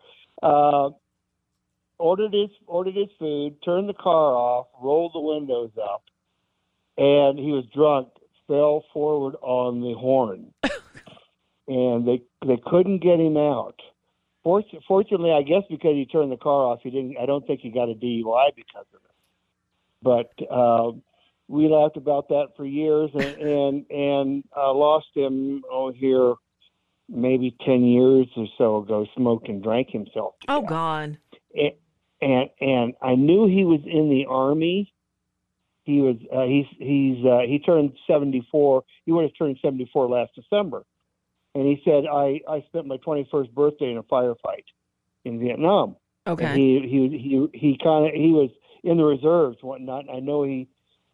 Ordered his food, turned the car off, rolled the windows up, and he was drunk, fell forward on the horn. and they couldn't get him out. Fortunately, I guess because he turned the car off, I don't think he got a DUI because of it. But we laughed about that for years, and lost him here maybe 10 years or so ago. Smoked and drank himself to death. God! And I knew he was in the Army. He was he turned 74. He would have turned 74 last December. And he said, I spent my 21st birthday in a firefight in Vietnam. Okay. And he was in the reserves and whatnot. I know he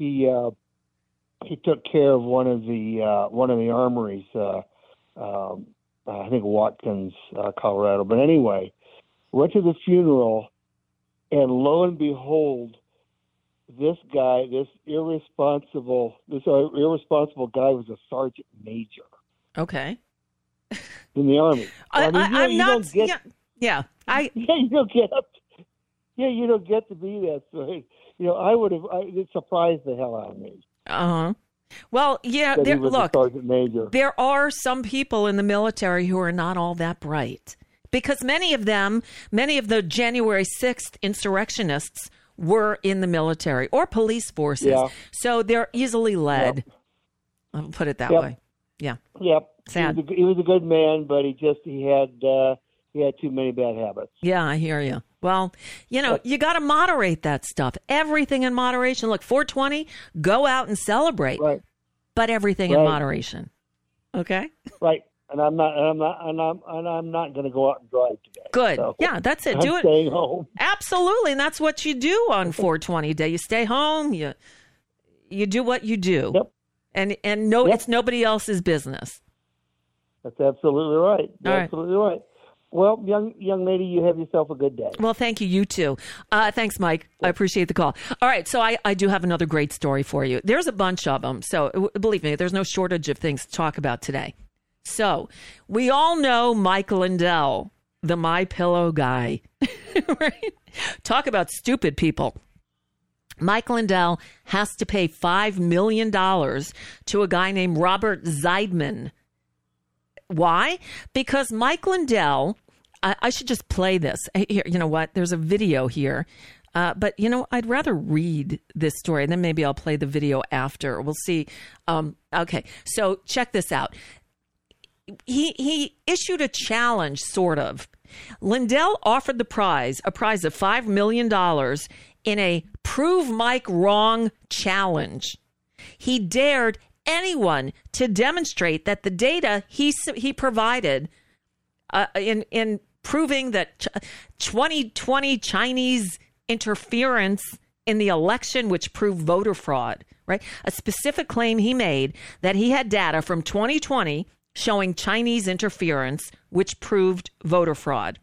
took care of one of the armories, I think Watkins, Colorado. But anyway, went to the funeral, and lo and behold, this irresponsible guy was a sergeant major. Okay. In the Army. You don't get to be that. So, it surprised the hell out of me. Well, yeah. Look, sergeant major. There are some people in the military who are not all that bright, because many of the January 6th insurrectionists were in the military or police forces. Yeah. So they're easily led. Yep. I'll put it that way. Yeah. Yep. Sad. He was a good man, but he had too many bad habits. Yeah, I hear you. Well, you got to moderate that stuff. Everything in moderation. Look, 420, go out and celebrate. Right. But everything in moderation. Okay? Right. And I'm not going to go out and drive today. Good. So yeah, that's it. I'm staying home. Absolutely. And that's what you do on 420 day. You stay home, you do what you do. Yep. And it's nobody else's business. That's absolutely right. All absolutely right. Well, young lady, you have yourself a good day. Well, thank you. You too. Thanks, Mike. I appreciate the call. All right. So I do have another great story for you. There's a bunch of them. So believe me, there's no shortage of things to talk about today. So we all know Mike Lindell, the MyPillow guy, right? Talk about stupid people. Mike Lindell has to pay $5 million to a guy named Robert Zeidman. Why? Because Mike Lindell, I should just play this. Here, you know what? There's a video here. But, I'd rather read this story, and then maybe I'll play the video after. We'll see. Okay, so check this out. He issued a challenge, sort of. Lindell offered a prize of $5 million in a Prove Mike Wrong challenge. He dared anyone to demonstrate that the data he provided in proving that 2020 Chinese interference in the election, which proved voter fraud, right? A specific claim he made that he had data from 2020 showing Chinese interference, which proved voter fraud.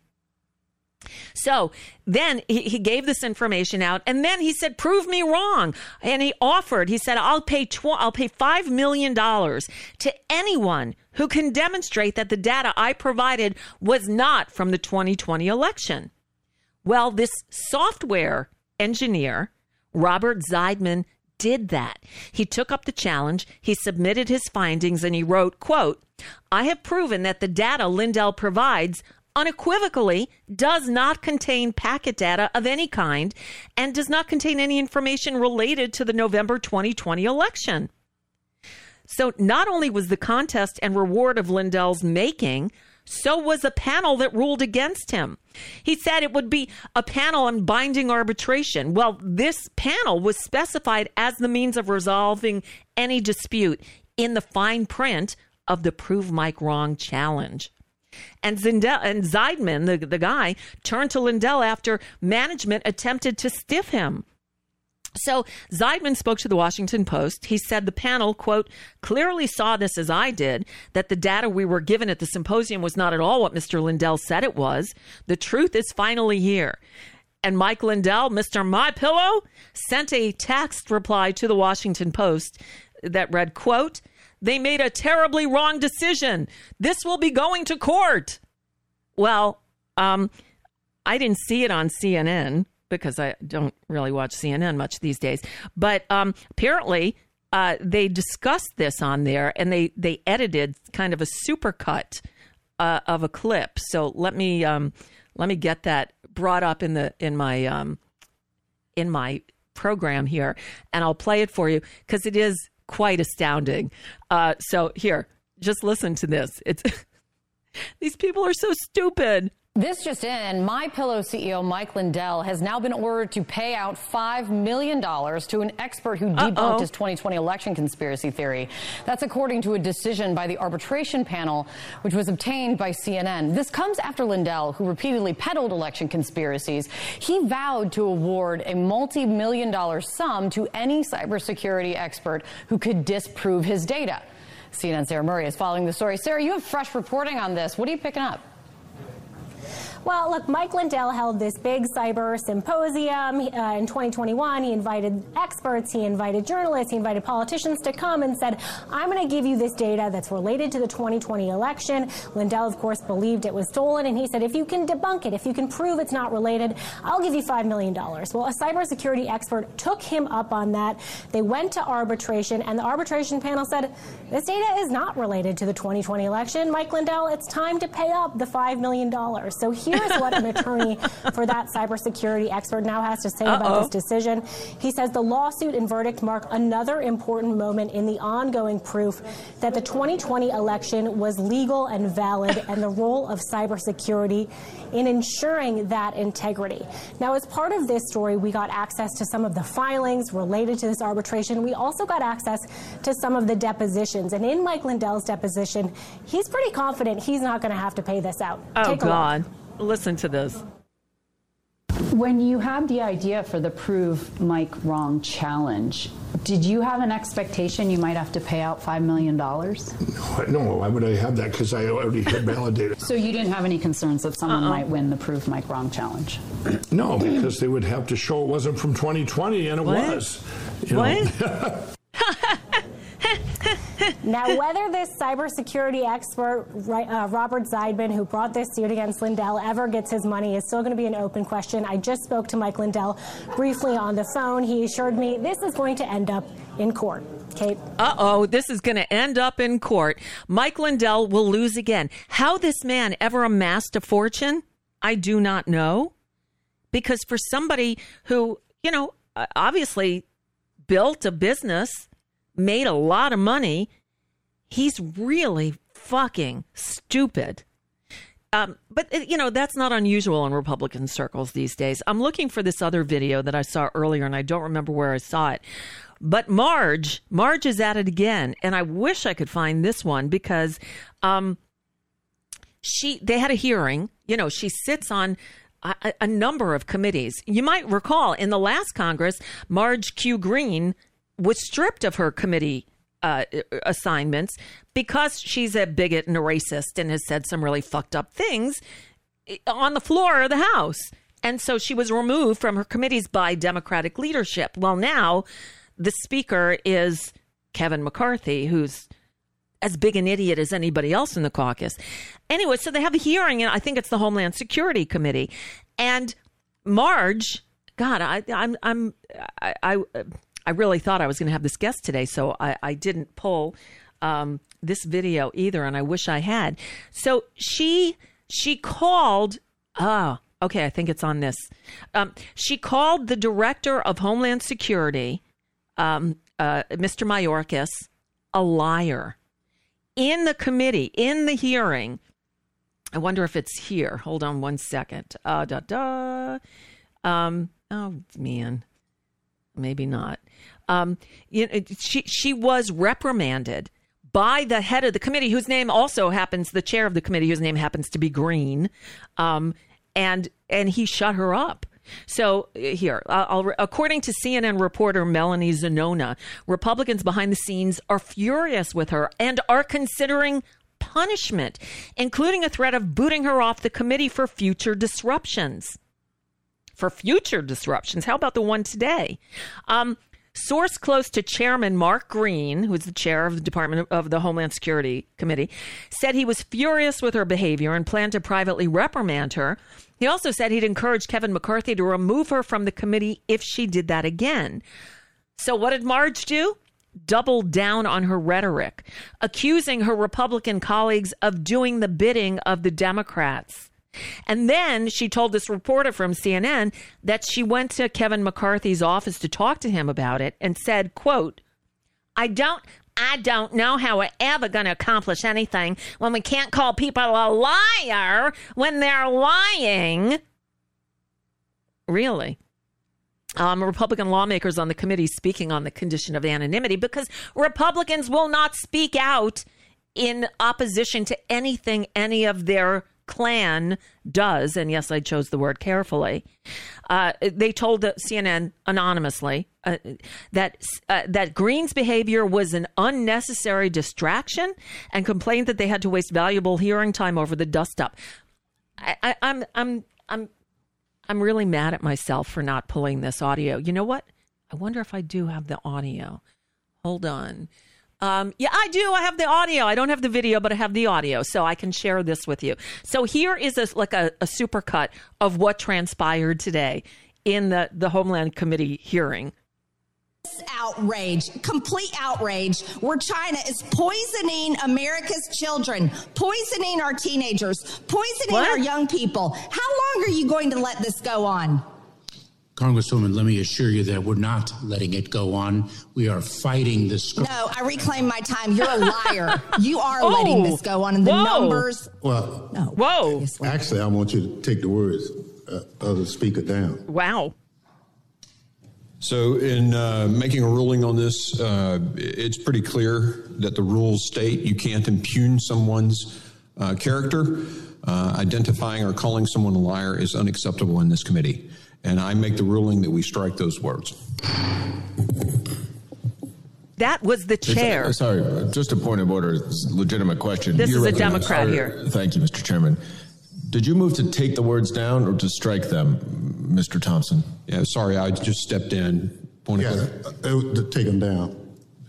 So then he gave this information out, and then he said, prove me wrong. And he said, I'll pay $5 million to anyone who can demonstrate that the data I provided was not from the 2020 election. Well, this software engineer, Robert Zeidman, did that. He took up the challenge, he submitted his findings, and he wrote, quote, I have proven that the data Lindell provides unequivocally does not contain packet data of any kind and does not contain any information related to the November 2020 election. So not only was the contest and reward of Lindell's making, so was a panel that ruled against him. He said it would be a panel on binding arbitration. Well, this panel was specified as the means of resolving any dispute in the fine print of the Prove Mike Wrong challenge. And Zeidman, the guy, turned to Lindell after management attempted to stiff him. So Zeidman spoke to the Washington Post. He said the panel, quote, clearly saw this as I did, that the data we were given at the symposium was not at all what Mr. Lindell said it was. The truth is finally here. And Mike Lindell, Mr. MyPillow, sent a text reply to the Washington Post that read, quote, they made a terribly wrong decision. This will be going to court. Well, I didn't see it on CNN because I don't really watch CNN much these days. But apparently they discussed this on there, and they edited kind of a supercut of a clip. So let me get that brought up in my program here, and I'll play it for you because it is quite astounding. So here, just listen to this. It's these people are so stupid. This just in, MyPillow CEO Mike Lindell has now been ordered to pay out $5 million to an expert who debunked his 2020 election conspiracy theory. That's according to a decision by the arbitration panel, which was obtained by CNN. This comes after Lindell, who repeatedly peddled election conspiracies, he vowed to award a multi-million-dollar sum to any cybersecurity expert who could disprove his data. CNN's Sarah Murray is following the story. Sarah, you have fresh reporting on this. What are you picking up? Well, look, Mike Lindell held this big cyber symposium in 2021. He invited experts, he invited journalists, he invited politicians to come and said, I'm going to give you this data that's related to the 2020 election. Lindell, of course, believed it was stolen, and he said, if you can debunk it, if you can prove it's not related, I'll give you $5 million. Well, a cybersecurity expert took him up on that. They went to arbitration, and the arbitration panel said, this data is not related to the 2020 election. Mike Lindell, it's time to pay up the $5 million. So here's what an attorney for that cybersecurity expert now has to say about this decision. He says the lawsuit and verdict mark another important moment in the ongoing proof that the 2020 election was legal and valid, and the role of cybersecurity in ensuring that integrity. Now, as part of this story, we got access to some of the filings related to this arbitration. We also got access to some of the depositions. And in Mike Lindell's deposition, he's pretty confident he's not going to have to pay this out. Take a God. look. Listen to this. When you had the idea for the Prove Mike Wrong challenge, did you have an expectation you might have to pay out $5 million? No, why would I have that? Because I already had validated. So you didn't have any concerns that someone might win the Prove Mike Wrong challenge? No, because they would have to show it wasn't from 2020, and it was. What? Now, whether this cybersecurity expert, Robert Zeidman, who brought this suit against Lindell, ever gets his money is still going to be an open question. I just spoke to Mike Lindell briefly on the phone. He assured me this is going to end up in court. Kate? This is going to end up in court. Mike Lindell will lose again. How this man ever amassed a fortune, I do not know. Because for somebody who, obviously built a business, made a lot of money, he's really fucking stupid. But that's not unusual in Republican circles these days. I'm looking for this other video that I saw earlier, and I don't remember where I saw it. But Marge is at it again, and I wish I could find this one because they had a hearing. She sits on a number of committees. You might recall in the last Congress, Marge Q. Green was stripped of her committee assignments because she's a bigot and a racist and has said some really fucked up things on the floor of the House. And so she was removed from her committees by Democratic leadership. Well, now the speaker is Kevin McCarthy, who's as big an idiot as anybody else in the caucus. Anyway, so they have a hearing, and I think it's the Homeland Security Committee. And Marge, God, I really thought I was going to have this guest today, so I didn't pull this video either, and I wish I had. So she called, okay, I think it's on this. She called the director of Homeland Security, Mr. Mayorkas, a liar. In the committee, in the hearing, I wonder if it's here. Hold on one second. Oh, man. Maybe not. She was reprimanded by the head of the committee, whose name also happens, the chair of the committee, whose name happens to be Green, and he shut her up. So here, according to CNN reporter Melanie Zanona, Republicans behind the scenes are furious with her and are considering punishment, including a threat of booting her off the committee for future disruptions. For future disruptions. How about the one today? Source close to Chairman Mark Green, who's the chair of the Department of the Homeland Security Committee, said he was furious with her behavior and planned to privately reprimand her. He also said he'd encourage Kevin McCarthy to remove her from the committee if she did that again. So what did Marge do? doubled down on her rhetoric, accusing her Republican colleagues of doing the bidding of the Democrats. And then she told this reporter from CNN that she went to Kevin McCarthy's office to talk to him about it and said, quote, I don't know how we're ever going to accomplish anything when we can't call people a liar when they're lying. Really? Republican lawmakers on the committee speaking on the condition of anonymity because Republicans will not speak out in opposition to anything any of their clan does. And yes, I chose the word carefully. They told CNN anonymously that Greene's behavior was an unnecessary distraction and complained that they had to waste valuable hearing time over the dust-up. I'm really mad at myself for not pulling this audio. You know what? I wonder if I do have the audio. Hold on. Yeah, I do. I have the audio. I don't have the video, but I have the audio, so I can share this with you. So here is a supercut of what transpired today in the Homeland Committee hearing. Outrage, complete outrage, where China is poisoning America's children, poisoning our teenagers, poisoning our young people. How long are you going to let this go on? Congresswoman, let me assure you that we're not letting it go on. We are fighting this. No, I reclaim my time. You're a liar. You are letting this go on, and the numbers. Well, no. Whoa. Actually, I want you to take the words of the speaker down. Wow. So in making a ruling on this, it's pretty clear that the rules state you can't impugn someone's character. Identifying or calling someone a liar is unacceptable in this committee. And I make the ruling that we strike those words. That was the chair. Sorry, just a point of order. It's a legitimate question. This is a Democrat here. Thank you, Mr. Chairman. Did you move to take the words down or to strike them, Mr. Thompson? Yeah, sorry, I just stepped in. To take them down.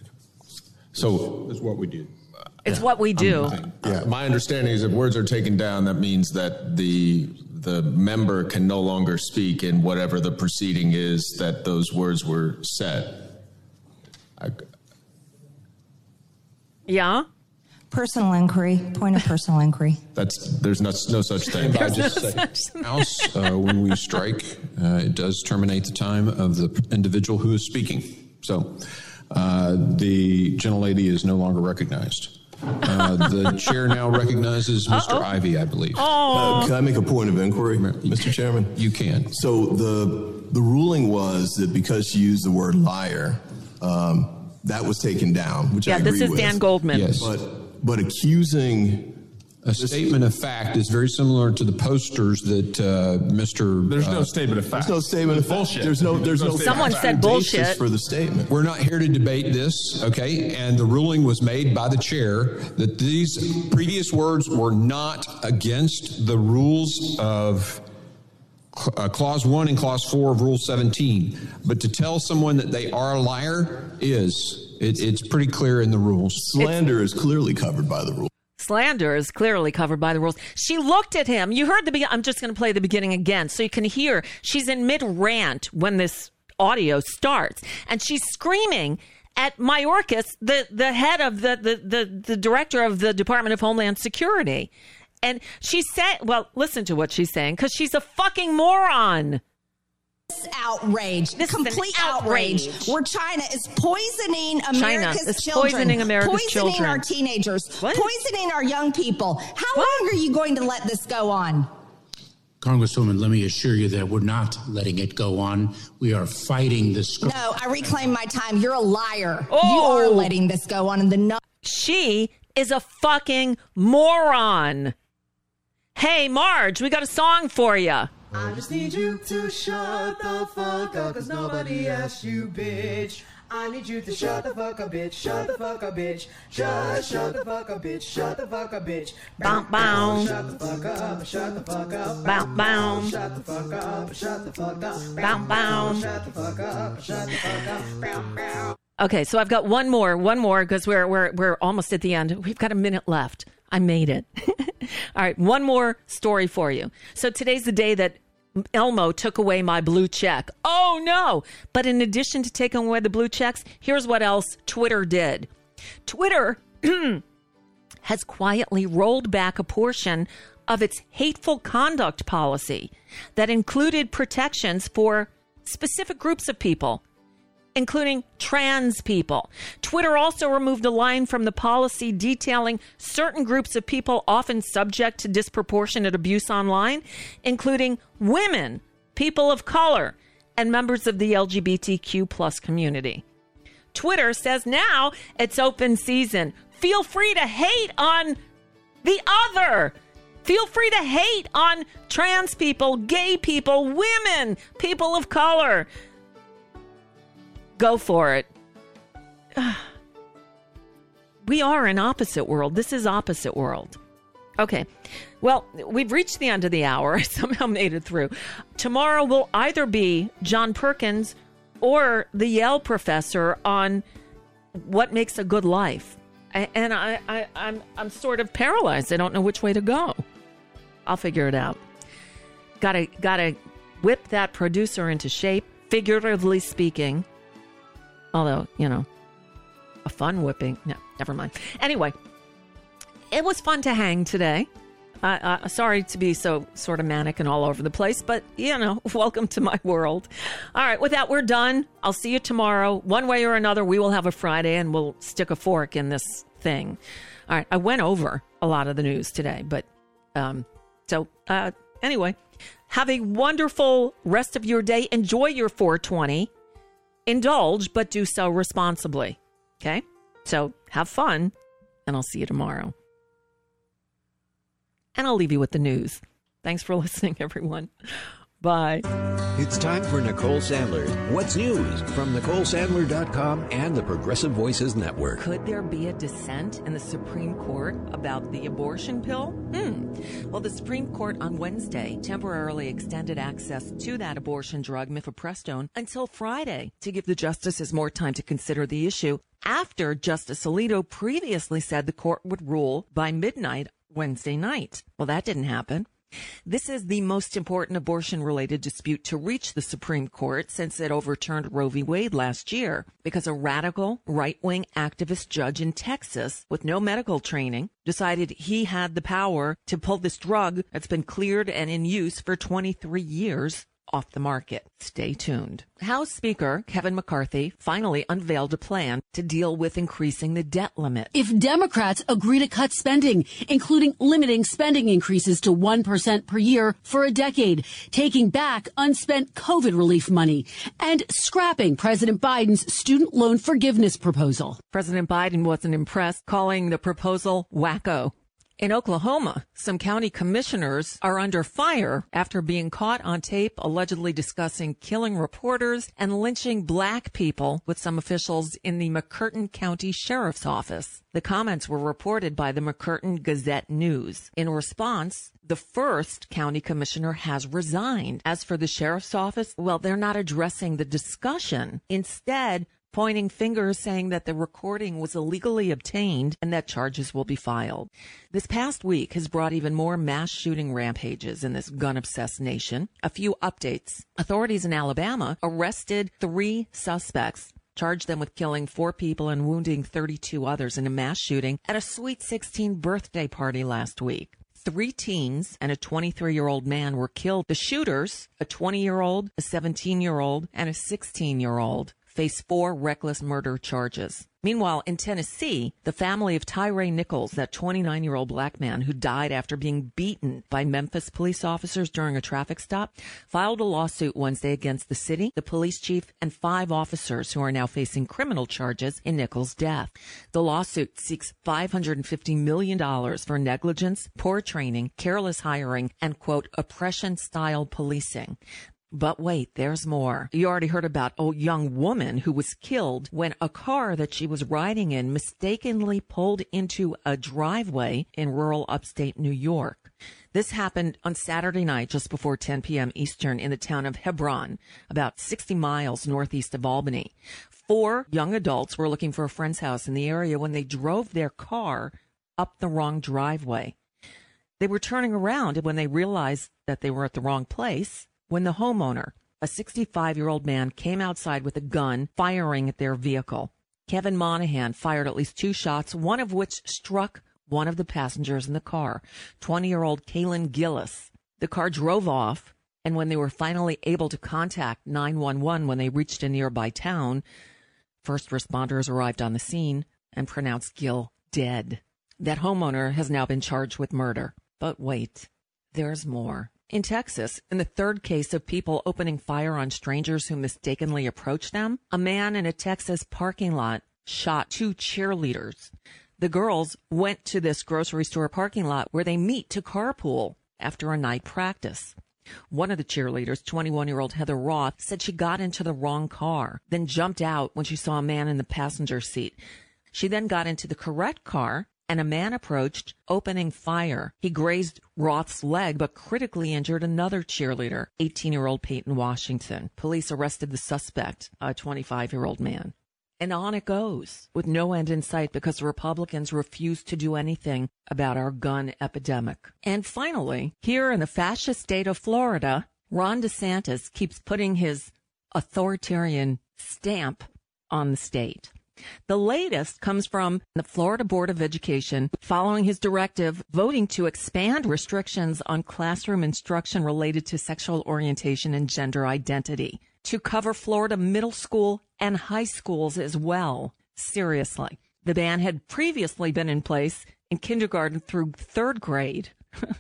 So that's what we did. It's what we do. My understanding is if words are taken down, that means that the member can no longer speak in whatever the proceeding is that those words were said. Yeah? Personal inquiry, point of personal inquiry. There's no such thing. House, when we strike, it does terminate the time of the individual who is speaking. So the gentlelady is no longer recognized. The chair now recognizes Mr. Ivey, I believe. Can I make a point of inquiry, Mr. Chairman? You can. So the ruling was that because you used the word liar, that was taken down, which I agree with. This is Dan Goldman. Yes. But accusing... A statement of fact is very similar to the posters that Mr. There's no statement of fact. There's no statement of bullshit. There's no. Someone said bullshit for the statement. We're not here to debate this, okay? And the ruling was made by the chair that these previous words were not against the rules of Clause 1 and Clause 4 of Rule 17. But to tell someone that they are a liar it's pretty clear in the rules. Slander is clearly covered by the rules. Slander is clearly covered by the rules. She looked at him. You heard the beginning. I'm just going to play the beginning again so you can hear. She's in mid-rant when this audio starts. And she's screaming at Mayorkas, the head of the director of the Department of Homeland Security. And she said, well, listen to what she's saying, because she's a fucking moron. Outrage, complete outrage, where China is poisoning America's children, poisoning our teenagers, poisoning our young people. How long are you going to let this go on? Congresswoman, let me assure you that we're not letting it go on. We are fighting this. No, I reclaim my time. You're a liar. You are letting this go on. And she is a fucking moron. Hey, Marge, we got a song for you. I just need you to shut the fuck up, cause nobody asked you, bitch. I need you to shut the fuck up, bitch. Shut the fuck up, bitch. Just shut the fuck up, bitch. Shut the fuck up, bitch. Bow, bow. Shut the fuck up. Shut the fuck up. Bow, bow. Shut the fuck up. Shut the fuck up. Bow, bow. Shut the fuck up. Shut the fuck up. Bow, bow. Okay, so I've got one more, because we're almost at the end. We've got a minute left. I made it. All right, one more story for you. So today's the day that Elmo took away my blue check. Oh, no. But in addition to taking away the blue checks, here's what else Twitter did. Twitter has quietly rolled back a portion of its hateful conduct policy that included protections for specific groups of people, including trans people. Twitter also removed a line from the policy detailing certain groups of people often subject to disproportionate abuse online, including women, people of color, and members of the LGBTQ plus community. Twitter says now it's open season. Feel free to hate on the other. Feel free to hate on trans people, gay people, women, people of color. Go for it. We are in opposite world. This is opposite world. Okay. Well, we've reached the end of the hour. I somehow made it through. Tomorrow will either be John Perkins or the Yale professor on what makes a good life. And I'm sort of paralyzed. I don't know which way to go. I'll figure it out. Gotta whip that producer into shape, figuratively speaking. Although, a fun whipping. No, never mind. Anyway, it was fun to hang today. Sorry to be so sort of manic and all over the place, but, welcome to my world. All right, with that, we're done. I'll see you tomorrow. One way or another, we will have a Friday, and we'll stick a fork in this thing. All right, I went over a lot of the news today, but anyway, have a wonderful rest of your day. Enjoy your 420. Indulge, but do so responsibly. Okay? So have fun, and I'll see you tomorrow. And I'll leave you with the news. Thanks for listening, everyone. Bye. It's time for Nicole Sandler. What's News from NicoleSandler.com and the Progressive Voices Network. Could there be a dissent in the Supreme Court about the abortion pill? Well, the Supreme Court on Wednesday temporarily extended access to that abortion drug, mifepristone, until Friday to give the justices more time to consider the issue after Justice Alito previously said the court would rule by midnight Wednesday night. Well, that didn't happen. This is the most important abortion-related dispute to reach the Supreme Court since it overturned Roe v. Wade last year because a radical, right-wing activist judge in Texas with no medical training decided he had the power to pull this drug that's been cleared and in use for 23 years off the market. Stay tuned. House Speaker Kevin McCarthy finally unveiled a plan to deal with increasing the debt limit. If Democrats agree to cut spending, including limiting spending increases to 1% per year for a decade, taking back unspent COVID relief money, and scrapping President Biden's student loan forgiveness proposal. President Biden wasn't impressed, calling the proposal wacko. In Oklahoma, some county commissioners are under fire after being caught on tape allegedly discussing killing reporters and lynching black people with some officials in the McCurtain County Sheriff's Office. The comments were reported by the McCurtain Gazette News. In response, the first county commissioner has resigned. As for the sheriff's office, well, they're not addressing the discussion. Instead, pointing fingers saying that the recording was illegally obtained and that charges will be filed. This past week has brought even more mass shooting rampages in this gun-obsessed nation. A few updates. Authorities in Alabama arrested 3 suspects, charged them with killing 4 people and wounding 32 others in a mass shooting at a Sweet 16 birthday party last week. 3 teens and a 23-year-old man were killed. The shooters, a 20-year-old, a 17-year-old, and a 16-year-old, face 4 reckless murder charges. Meanwhile, in Tennessee, the family of Tyree Nichols, that 29-year-old black man who died after being beaten by Memphis police officers during a traffic stop, filed a lawsuit Wednesday against the city, the police chief, and 5 officers who are now facing criminal charges in Nichols' death. The lawsuit seeks $550 million for negligence, poor training, careless hiring, and, quote, oppression-style policing. But wait, there's more. You already heard about a young woman who was killed when a car that she was riding in mistakenly pulled into a driveway in rural upstate New York. This happened on Saturday night just before 10 p.m. Eastern in the town of Hebron, about 60 miles northeast of Albany. 4 young adults were looking for a friend's house in the area when they drove their car up the wrong driveway. They were turning around, and when they realized that they were at the wrong place, when the homeowner, a 65-year-old man, came outside with a gun, firing at their vehicle. Kevin Monahan fired at least 2 shots, one of which struck one of the passengers in the car, 20-year-old Kaylin Gillis. The car drove off, and when they were finally able to contact 911 when they reached a nearby town, first responders arrived on the scene and pronounced Gill dead. That homeowner has now been charged with murder. But wait, there's more. In Texas, in the third case of people opening fire on strangers who mistakenly approached them, a man in a Texas parking lot shot 2 cheerleaders. The girls went to this grocery store parking lot where they meet to carpool after a night practice. One of the cheerleaders, 21-year-old Heather Roth, said she got into the wrong car, then jumped out when she saw a man in the passenger seat. She then got into the correct car, and a man approached, opening fire. He grazed Roth's leg, but critically injured another cheerleader, 18-year-old Peyton Washington. Police arrested the suspect, a 25-year-old man. And on it goes, with no end in sight because Republicans refuse to do anything about our gun epidemic. And finally, here in the fascist state of Florida, Ron DeSantis keeps putting his authoritarian stamp on the state. The latest comes from the Florida Board of Education following his directive voting to expand restrictions on classroom instruction related to sexual orientation and gender identity to cover Florida middle school and high schools as well. Seriously. The ban had previously been in place in kindergarten through 3rd grade.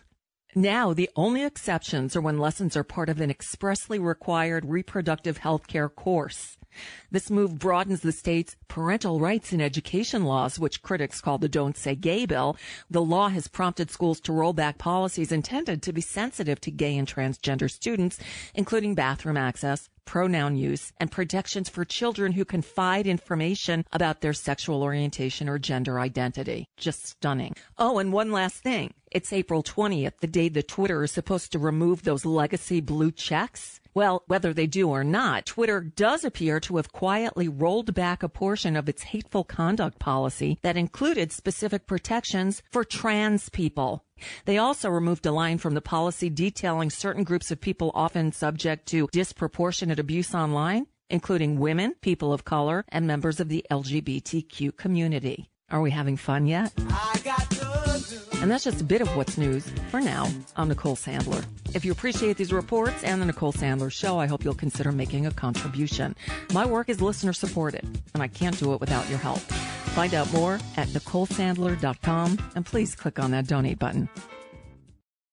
Now, the only exceptions are when lessons are part of an expressly required reproductive health care course. This move broadens the state's parental rights in education laws, which critics call the Don't Say Gay bill. The law has prompted schools to roll back policies intended to be sensitive to gay and transgender students, including bathroom access, pronoun use, and protections for children who confide information about their sexual orientation or gender identity. Just stunning. Oh, and one last thing. It's April 20th, the day that Twitter is supposed to remove those legacy blue checks. Well, whether they do or not, Twitter does appear to have quietly rolled back a portion of its hateful conduct policy that included specific protections for trans people. They also removed a line from the policy detailing certain groups of people often subject to disproportionate abuse online, including women, people of color, and members of the LGBTQ community. Are we having fun yet? And that's just a bit of what's news for now. I'm Nicole Sandler. If you appreciate these reports and the Nicole Sandler Show, I hope you'll consider making a contribution. My work is listener-supported, and I can't do it without your help. Find out more at NicoleSandler.com, and please click on that donate button.